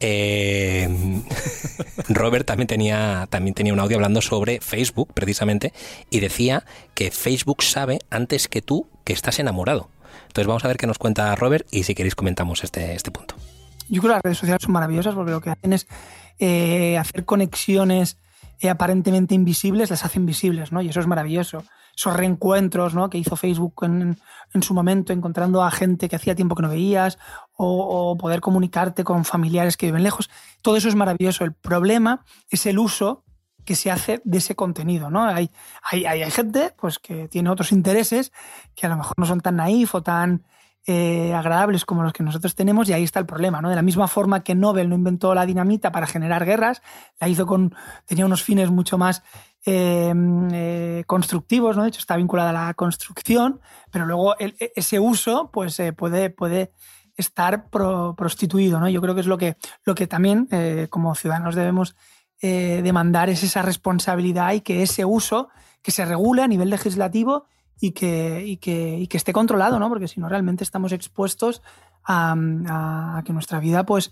Robert también tenía un audio hablando sobre Facebook precisamente, y decía que Facebook sabe antes que tú que estás enamorado. Entonces vamos a ver qué nos cuenta Robert y si queréis comentamos este punto. Yo creo que las redes sociales son maravillosas porque lo que hacen es hacer conexiones aparentemente invisibles, las hacen visibles, ¿no? Y eso es maravilloso. Esos reencuentros, ¿no?, que hizo Facebook en su momento, encontrando a gente que hacía tiempo que no veías, o poder comunicarte con familiares que viven lejos. Todo eso es maravilloso. El problema es el uso que se hace de ese contenido, ¿no? Hay gente pues que tiene otros intereses que a lo mejor no son tan naif o tan agradables como los que nosotros tenemos, y ahí está el problema, ¿no? De la misma forma que Nobel no inventó la dinamita para generar guerras, la hizo tenía unos fines mucho más constructivos, ¿no? De hecho está vinculada a la construcción, pero luego ese uso pues puede estar prostituido, ¿no? Yo creo que es lo que también como ciudadanos debemos demandar, es esa responsabilidad, y que ese uso que se regule a nivel legislativo y que esté controlado, ¿no? Porque si no, realmente estamos expuestos a que nuestra vida pues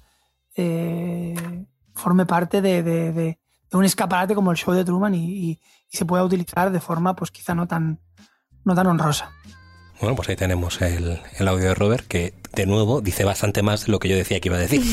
forme parte de un escaparate como el show de Truman y se pueda utilizar de forma pues quizá no tan honrosa. Bueno, pues ahí tenemos el audio de Robert, que de nuevo dice bastante más de lo que yo decía que iba a decir.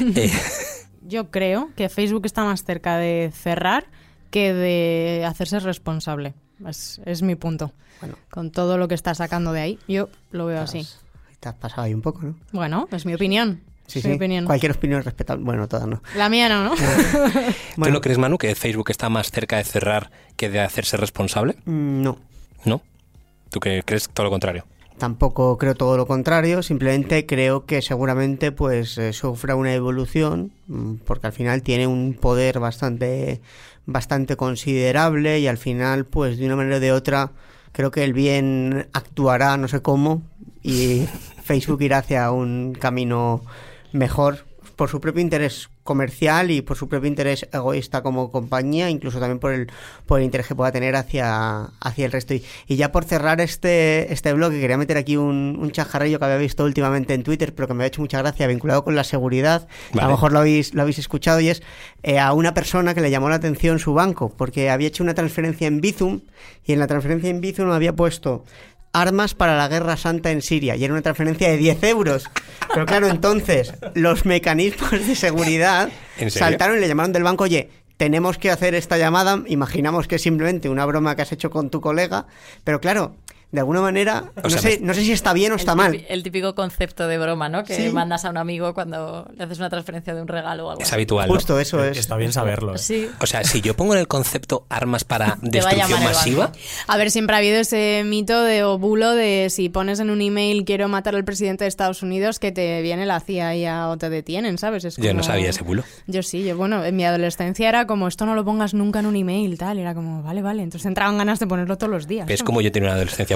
Yo creo que Facebook está más cerca de cerrar que de hacerse responsable. Es mi punto. Bueno, con todo lo que está sacando de ahí, yo lo veo así. Te has pasado ahí un poco, ¿no? Bueno, es mi opinión. Sí, mi opinión. Cualquier opinión es respetable. Bueno, todas no. La mía no. ¿Tú no crees, Manu, que Facebook está más cerca de cerrar que de hacerse responsable? No. ¿No? ¿Tú que crees todo lo contrario? Tampoco creo todo lo contrario, simplemente creo que seguramente pues sufra una evolución, porque al final tiene un poder bastante considerable, y al final pues de una manera o de otra creo que el bien actuará, no sé cómo, y Facebook irá hacia un camino mejor por su propio interés comercial y por su propio interés egoísta como compañía, incluso también por el interés que pueda tener hacia el resto. Y ya por cerrar este blog, que quería meter aquí un chascarrillo que había visto últimamente en Twitter, pero que me ha hecho mucha gracia, vinculado con la seguridad. Vale. A lo mejor lo habéis escuchado, y es a una persona que le llamó la atención su banco, porque había hecho una transferencia en Bizum, y en la transferencia en Bizum había puesto armas para la guerra santa en Siria, y era una transferencia de 10 euros. Pero claro, entonces los mecanismos de seguridad saltaron y le llamaron del banco: oye, tenemos que hacer esta llamada. Imaginamos que es simplemente una broma que has hecho con tu colega, pero claro, de alguna manera, no sé si está bien o está mal. El típico concepto de broma, ¿no? Que mandas a un amigo cuando le haces una transferencia de un regalo o algo. Es habitual, ¿no? Justo eso es. Está bien saberlo. Sí. O sea, si yo pongo en el concepto armas para destrucción masiva... A ver, siempre ha habido ese mito o bulo de si pones en un email quiero matar al presidente de Estados Unidos, que te viene la CIA o te detienen, ¿sabes? Es como... Yo no sabía ese bulo. Yo sí, en mi adolescencia era como, esto no lo pongas nunca en un email, tal. Era como, vale. Entonces entraban ganas de ponerlo todos los días. Es como yo tenía una adolescencia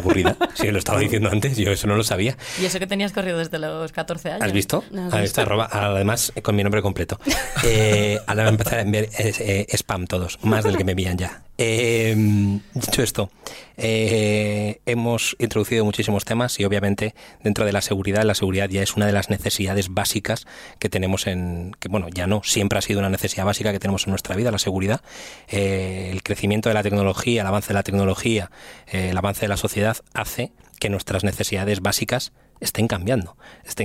aburrida. Sí, lo estaba diciendo antes, yo eso no lo sabía. Y eso que tenías corrido desde los 14 años. ¿Has visto? No, ¿has visto? Además, con mi nombre completo. Ahora me empezar a enviar spam todos, más del que me envían ya. Dicho esto, hemos introducido muchísimos temas y obviamente dentro de la seguridad ya es una de las necesidades básicas que tenemos ya no, siempre ha sido una necesidad básica que tenemos en nuestra vida, la seguridad. El crecimiento de la tecnología, el avance de la tecnología, el avance de la sociedad hace que nuestras necesidades básicas estén cambiando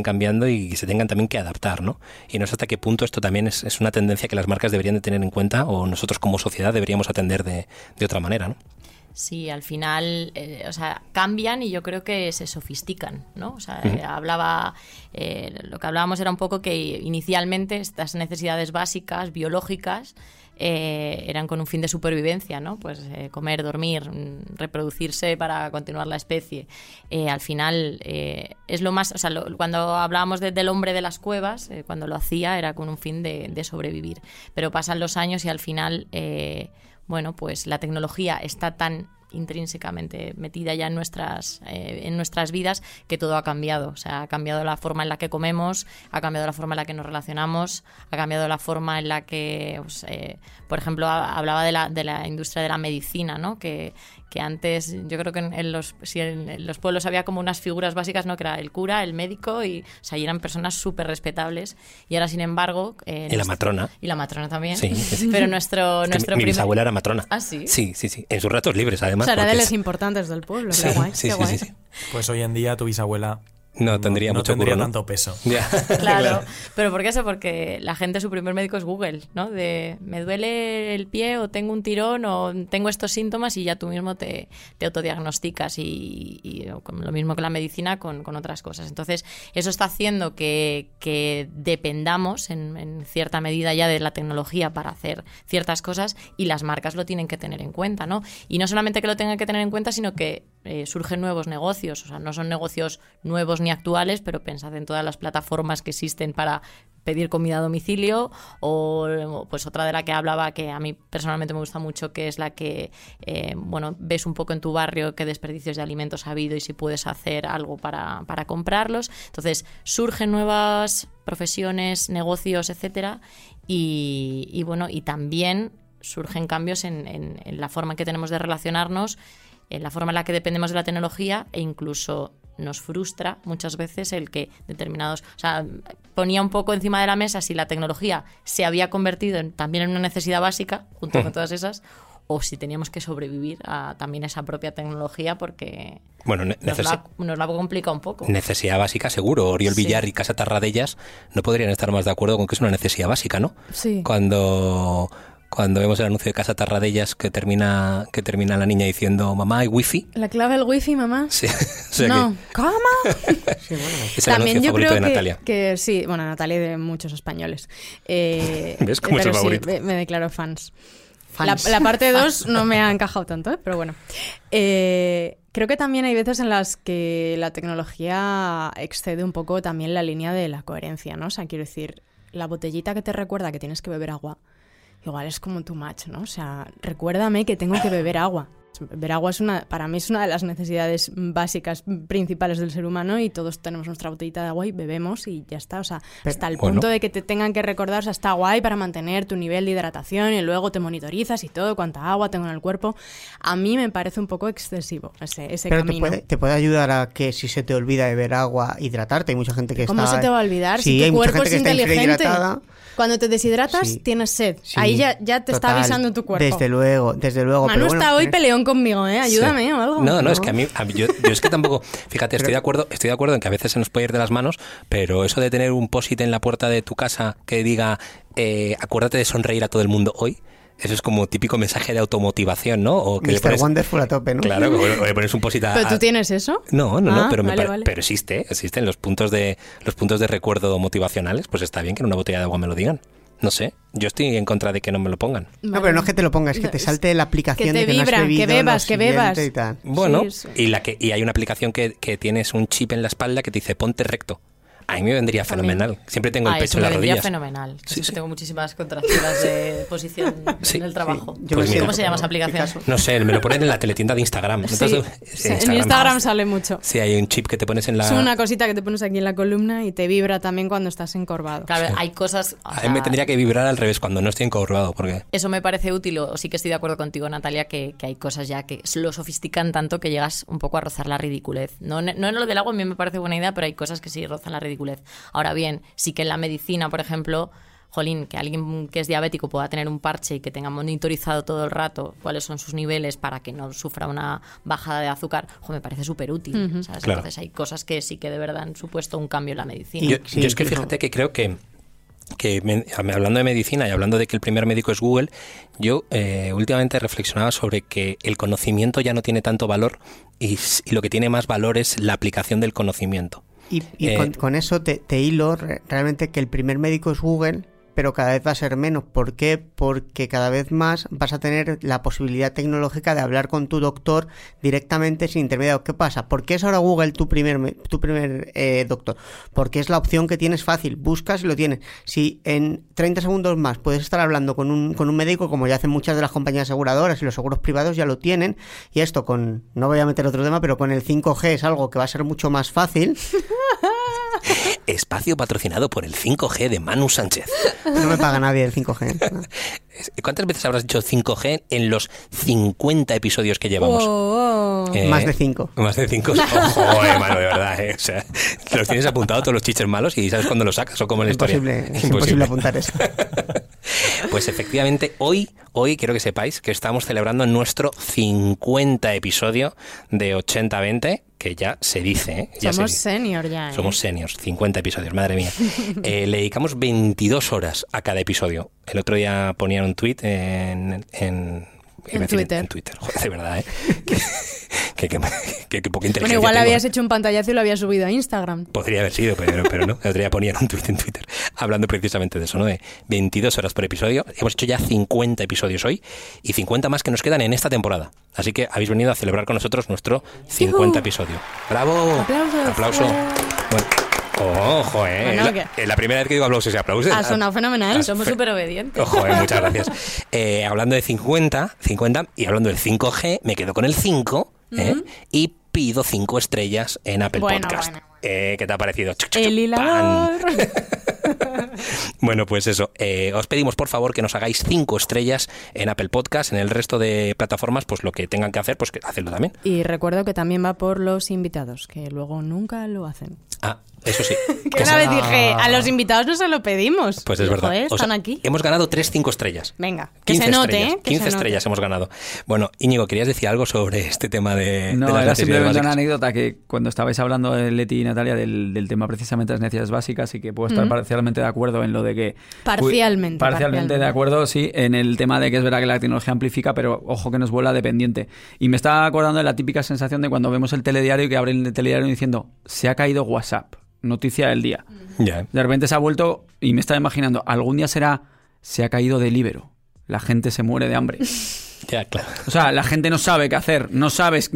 y se tengan también que adaptar, ¿no? Y no sé hasta qué punto esto también es una tendencia que las marcas deberían de tener en cuenta o nosotros como sociedad deberíamos atender de otra manera, ¿no? Sí, al final, cambian y yo creo que se sofistican, ¿no? O sea, lo que hablábamos era un poco que inicialmente estas necesidades básicas, biológicas, eran con un fin de supervivencia, ¿no? Pues comer, dormir, reproducirse para continuar la especie. Al final es lo más, cuando hablábamos del hombre de las cuevas, cuando lo hacía era con un fin de sobrevivir. Pero pasan los años y al final, pues la tecnología está tan intrínsecamente metida ya en nuestras vidas que todo ha cambiado. O sea, ha cambiado la forma en la que comemos, ha cambiado la forma en la que nos relacionamos, ha cambiado la forma en la que, por ejemplo, hablaba de la industria de la medicina, ¿no? Que antes, yo creo que en los pueblos había como unas figuras básicas, ¿no? Que era el cura, el médico, y eran personas súper respetables. Y ahora, sin embargo... y la matrona. Y la matrona también. Sí. Pero nuestro mi bisabuela era matrona. ¿Ah, sí? Sí. En sus ratos libres, además. O sea, era de los importantes del pueblo. Sí, qué guay, sí. Pues hoy en día tu bisabuela no tendría mucho curro, ¿no? tanto peso. Yeah. Claro, pero ¿por qué eso? Porque la gente, su primer médico es Google, ¿no? Me duele el pie o tengo un tirón o tengo estos síntomas y ya tú mismo te autodiagnosticas y lo mismo que la medicina con otras cosas. Entonces, eso está haciendo que dependamos en cierta medida ya de la tecnología para hacer ciertas cosas y las marcas lo tienen que tener en cuenta, ¿no? Y no solamente que lo tengan que tener en cuenta, sino que surgen nuevos negocios. O sea, no son negocios nuevos ni actuales, pero pensad en todas las plataformas que existen para pedir comida a domicilio o pues otra de la que hablaba que a mí personalmente me gusta mucho, que es la que ves un poco en tu barrio qué desperdicios de alimentos ha habido y si puedes hacer algo para comprarlos. Entonces surgen nuevas profesiones, negocios, etcétera, y también surgen cambios en la forma en que tenemos de relacionarnos, en la forma en la que dependemos de la tecnología, e incluso nos frustra muchas veces el que determinados... O sea, ponía un poco encima de la mesa si la tecnología se había convertido también en una necesidad básica, junto con todas esas, o si teníamos que sobrevivir a también esa propia tecnología, porque nos la complica un poco. Necesidad básica, seguro. Oriol Villar y Casa Tarradellas no podrían estar más de acuerdo con que es una necesidad básica, ¿no? Sí. Cuando vemos el anuncio de Casa Tarradellas que termina la niña diciendo mamá, ¿hay wifi? ¿La clave del wifi, mamá? Sí. O sea no. ¿Cómo? Sí, es el También anuncio yo favorito creo de Natalia. que sí, bueno, Natalia de muchos españoles. ¿Ves cómo es el favorito? Sí, me declaro fans. La parte 2 no me ha encajado tanto, pero bueno. Creo que también hay veces en las que la tecnología excede un poco también la línea de la coherencia, ¿no? O sea, quiero decir, la botellita que te recuerda que tienes que beber agua, igual es como too much, ¿no? O sea, recuérdame que tengo que beber agua. Beber agua para mí es una de las necesidades básicas principales del ser humano, y todos tenemos nuestra botellita de agua y bebemos y ya está. O sea, hasta el punto de que te tengan que recordar, o sea, está guay para mantener tu nivel de hidratación y luego te monitorizas y todo, cuánta agua tengo en el cuerpo. A mí me parece un poco excesivo ese pero camino. Te puede ayudar a que si se te olvida beber agua, hidratarte. Hay mucha gente que ¿Cómo se te va a olvidar? Sí, si tu cuerpo es inteligente. Cuando te deshidratas, sí, tienes sed. Sí, ahí ya te está avisando tu cuerpo. Desde luego. Manu está hoy peleón conmigo, ayúdame sí. o algo. No, es que a mí yo es que tampoco, fíjate, estoy de acuerdo en que a veces se nos puede ir de las manos, pero eso de tener un post-it en la puerta de tu casa que diga acuérdate de sonreír a todo el mundo hoy, eso es como típico mensaje de automotivación, ¿no? O que Mr. Wonderful a tope, ¿no? Claro, o le pones un post-it a... ¿Pero tú tienes eso? No, pero vale. Pero existen los puntos de recuerdo motivacionales, pues está bien que en una botella de agua me lo digan. No sé, yo estoy en contra de que no me lo pongan. No, pero no es que te lo pongas, es que te salte la aplicación de que no has bebido, que bebas. Y tal. Bueno, sí. y hay una aplicación que tienes un chip en la espalda que te dice ponte recto. A mí me vendría fenomenal. Siempre tengo el pecho en las rodillas. Eso me vendría fenomenal. Sí, sí. Tengo muchísimas contracturas de posición en el trabajo. Sí. Pues ¿Cómo se llama esa aplicación? No sé, me lo ponen en la teletienda de Instagram. Sí. Entonces, En Instagram sale mucho. Sí, hay un chip que te pones en la... Es una cosita que te pones aquí en la columna y te vibra también cuando estás encorvado. Claro, hay cosas... A mí me tendría que vibrar al revés cuando no estoy encorvado, porque... Eso me parece útil, o sí que estoy de acuerdo contigo, Natalia, que hay cosas ya que lo sofistican tanto que llegas un poco a rozar la ridiculez. No en lo del agua a mí me parece buena idea, pero hay cosas que sí rozan la ridiculez. Ahora bien, sí que en la medicina, por ejemplo, jolín, que alguien que es diabético pueda tener un parche y que tenga monitorizado todo el rato cuáles son sus niveles para que no sufra una bajada de azúcar, me parece súper útil. ¿Sabes? Claro. Entonces hay cosas que sí que de verdad han supuesto un cambio en la medicina. Yo es que fíjate que creo que hablando de medicina y hablando de que el primer médico es Google, yo últimamente reflexionaba sobre que el conocimiento ya no tiene tanto valor y lo que tiene más valor es la aplicación del conocimiento. Y con eso te hilo realmente que el primer médico es Google, pero cada vez va a ser menos. ¿Por qué? Porque cada vez más vas a tener la posibilidad tecnológica de hablar con tu doctor directamente sin intermediario. ¿Qué pasa? ¿Por qué es ahora Google tu primer doctor? Porque es la opción que tienes fácil. Buscas y lo tienes. Si en 30 segundos más puedes estar hablando con un médico, como ya hacen muchas de las compañías aseguradoras y los seguros privados ya lo tienen, y esto no voy a meter otro tema, pero con el 5G es algo que va a ser mucho más fácil. Espacio patrocinado por el 5G de Manu Sánchez. No me paga nadie el 5G. ¿no? ¿Cuántas veces habrás dicho 5G en los 50 episodios que llevamos? Más de 5. Más de 5. Ojo, mano, de verdad. O sea, los tienes apuntados todos los chistes malos y sabes cuándo los sacas o cómo en la historia. Es imposible apuntar eso. Pues efectivamente, hoy quiero que sepáis que estamos celebrando nuestro 50 episodio de 80-20, que ya se dice. Ya somos senior ya. Somos seniors, 50 episodios, madre mía. Le dedicamos 22 horas a cada episodio. El otro día ponían un tuit en Twitter. En Twitter, joder, de verdad, que poca inteligencia. Bueno, igual tengo. habías hecho un pantallazo y lo habías subido a Instagram. Podría haber sido, pero no. El otro día ponían un tuit en Twitter hablando precisamente de eso, ¿no? De 22 horas por episodio. Hemos hecho ya 50 episodios hoy y 50 más que nos quedan en esta temporada. Así que habéis venido a celebrar con nosotros nuestro 50 episodio. ¡Bravo! ¡Aplauso! Bueno. Ojo, Bueno, la primera vez que digo aplausos y aplausos. Ha sonado fenomenal. Somos súper obedientes. Ojo, muchas gracias. Hablando de 50 y hablando del 5G, me quedo con el 5 y pido 5 estrellas en Apple Podcast. ¿Qué te ha parecido? El hilador. Bueno, pues eso. Os pedimos, por favor, que nos hagáis 5 estrellas en Apple Podcast. En el resto de plataformas, pues lo que tengan que hacer, pues que hacerlo también. Y recuerdo que también va por los invitados, que luego nunca lo hacen. Ah, eso sí. Que una vez dije, a los invitados no se lo pedimos. Pues es verdad. Joder, están aquí. Hemos ganado 3 5 estrellas. Venga, que se note, estrellas, 15 estrellas hemos ganado. Bueno, Íñigo, ¿querías decir algo sobre este tema de No, de las era necesidades simplemente básicas? una anécdota que cuando estabais hablando, Leti y Natalia, del tema precisamente de las necesidades básicas, y que puedo estar parcialmente de acuerdo en lo de que... Parcialmente de acuerdo, sí, en el tema de que es verdad que la tecnología amplifica, pero ojo que nos vuela dependiente. Y me estaba acordando de la típica sensación de cuando vemos el telediario y que abren el telediario diciendo, se ha caído WhatsApp, noticia del día. Ya. De repente se ha vuelto, y me estaba imaginando, algún día será, se ha caído Deliveroo, la gente se muere de hambre. Ya, claro. O sea, la gente no sabe qué hacer, no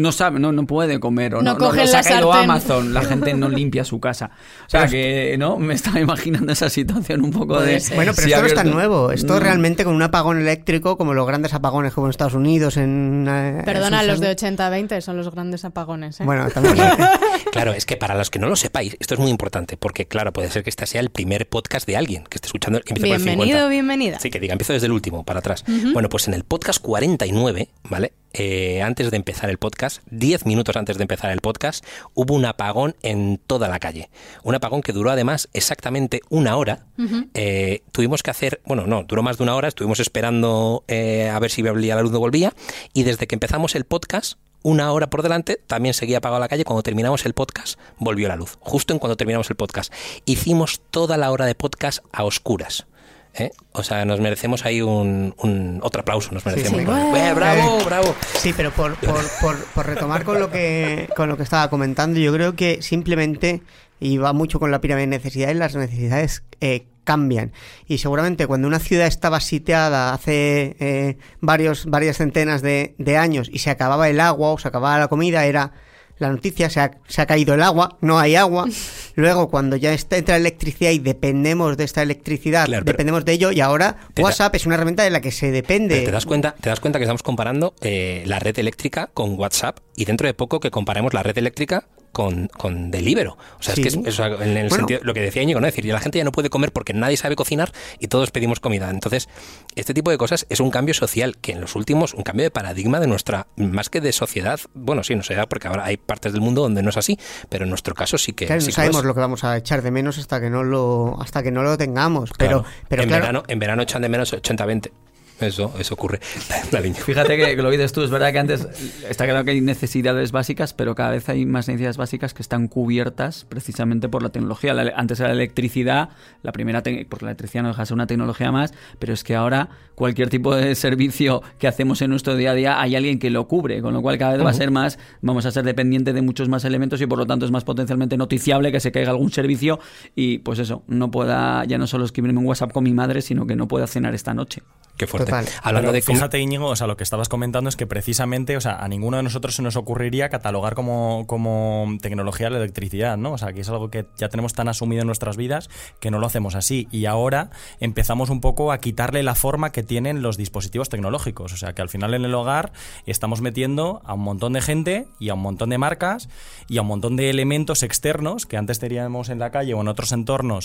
puede comer, o No no cogen se ha la caído sartén. Amazon, la gente no limpia su casa. O sea, que no me estaba imaginando esa situación un poco de... Bueno, pero si esto no es tan abierto- nuevo. Esto realmente con un apagón eléctrico, como los grandes apagones que hubo en Estados Unidos. Perdona, los de 80-20 son los grandes apagones. Bueno, también. Claro, es que para los que no lo sepáis, esto es muy importante, porque claro, puede ser que este sea el primer podcast de alguien que esté escuchando, que empiece por el 50. Bienvenido, bienvenida. Sí, que diga, empiezo desde el último, para atrás. Bueno, pues en el podcast 49, ¿vale? Antes de empezar el podcast, 10 minutos antes de empezar el podcast, hubo un apagón en toda la calle. Un apagón que duró además exactamente 1 hora. Tuvimos que hacer, bueno, no, duró más de 1 hora, estuvimos esperando a ver si volvía la luz o no volvía, y desde que empezamos el podcast, 1 hora por delante, también seguía apagado la calle. Cuando terminamos el podcast, volvió la luz. Justo en cuando terminamos el podcast. Hicimos toda la hora de podcast a oscuras. O sea, nos merecemos ahí otro aplauso. Nos merecemos. Sí. ¡Bravo! Sí, pero por retomar con lo que estaba comentando, yo creo que simplemente, y va mucho con la pirámide de necesidades, las necesidades cambian. Y seguramente cuando una ciudad estaba sitiada hace varias centenas de años y se acababa el agua o se acababa la comida, era la noticia, se ha caído el agua, no hay agua. Luego, cuando ya entra la electricidad y dependemos de esta electricidad, claro, dependemos de ello, y ahora WhatsApp es una herramienta de la que se depende. ¿Te das cuenta que estamos comparando la red eléctrica con WhatsApp, y dentro de poco que comparemos la red eléctrica con Deliveroo? O sea, sí. Es que es en el sentido, lo que decía Íñigo, ¿no? Es decir, la gente ya no puede comer porque nadie sabe cocinar y todos pedimos comida. Entonces, este tipo de cosas es un cambio social que en los últimos, un cambio de paradigma de nuestra, más que de sociedad, bueno, sí, no sé, porque ahora hay partes del mundo donde no es así, pero en nuestro caso sí que... Claro, sí no sabemos lo que vamos a echar de menos hasta que no lo tengamos. Claro, pero en verano echan de menos 80-20. Eso ocurre. Fíjate que lo dices tú, es verdad que antes está claro que hay necesidades básicas, pero cada vez hay más necesidades básicas que están cubiertas precisamente por la tecnología. Antes era la electricidad, porque la electricidad no deja de ser una tecnología más, pero es que ahora cualquier tipo de servicio que hacemos en nuestro día a día hay alguien que lo cubre, con lo cual cada vez va a ser más, vamos a ser dependientes de muchos más elementos y por lo tanto es más potencialmente noticiable que se caiga algún servicio y pues eso, no pueda ya no solo escribirme un WhatsApp con mi madre, sino que no pueda cenar esta noche. Qué fuerte. Hablando de fíjate, Íñigo, o sea, lo que estabas comentando es que precisamente, o sea, a ninguno de nosotros se nos ocurriría catalogar como tecnología la electricidad, ¿no? O sea, que es algo que ya tenemos tan asumido en nuestras vidas que no lo hacemos así. Y ahora empezamos un poco a quitarle la forma que tienen los dispositivos tecnológicos. O sea, que al final en el hogar estamos metiendo a un montón de gente y a un montón de marcas y a un montón de elementos externos que antes teníamos en la calle o en otros entornos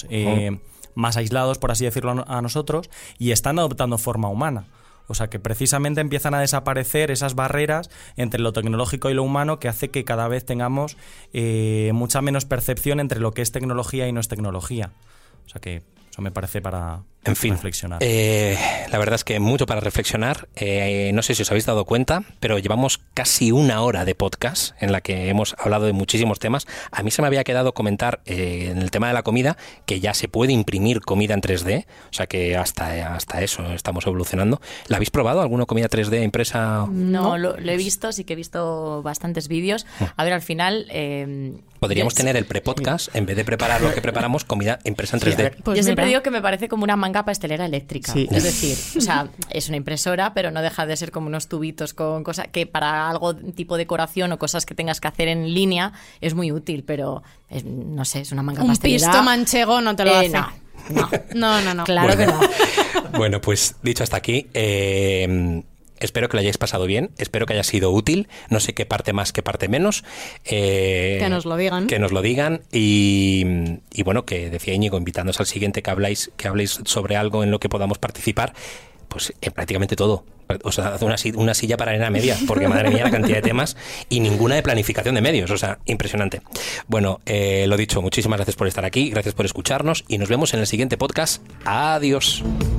más aislados, por así decirlo, a nosotros, y están adoptando forma humana. O sea, que precisamente empiezan a desaparecer esas barreras entre lo tecnológico y lo humano, que hace que cada vez tengamos mucha menos percepción entre lo que es tecnología y no es tecnología. O sea, que eso me parece para reflexionar. La verdad es que mucho para reflexionar. No sé si os habéis dado cuenta, pero llevamos casi una hora de podcast en la que hemos hablado de muchísimos temas. A mí se me había quedado comentar en el tema de la comida que ya se puede imprimir comida en 3D, o sea que hasta eso estamos evolucionando. ¿La habéis probado? ¿Alguna comida 3D impresa? No, lo he visto, sí que he visto bastantes vídeos. A ver, al final... Podríamos tener el pre-podcast, en vez de preparar lo que preparamos, comida impresa en 3D. Pues yo siempre digo que me parece como una manga pastelera eléctrica. Sí. Es decir, o sea, es una impresora, pero no deja de ser como unos tubitos con cosas que para algo tipo decoración o cosas que tengas que hacer en línea es muy útil, pero no sé, es una manga pastelera. Un pisto manchego no te lo hace. No. Claro que no. Bueno, pues dicho hasta aquí, espero que lo hayáis pasado bien, espero que haya sido útil, no sé qué parte más, qué parte menos. Que nos lo digan. Que nos lo digan y bueno, que decía Íñigo, invitándoos al siguiente que habléis sobre algo en lo que podamos participar, pues en prácticamente todo. O sea, una silla para Arena Media, porque madre mía la cantidad de temas y ninguna de planificación de medios, o sea, impresionante. Bueno, lo dicho, muchísimas gracias por estar aquí, gracias por escucharnos y nos vemos en el siguiente podcast. Adiós.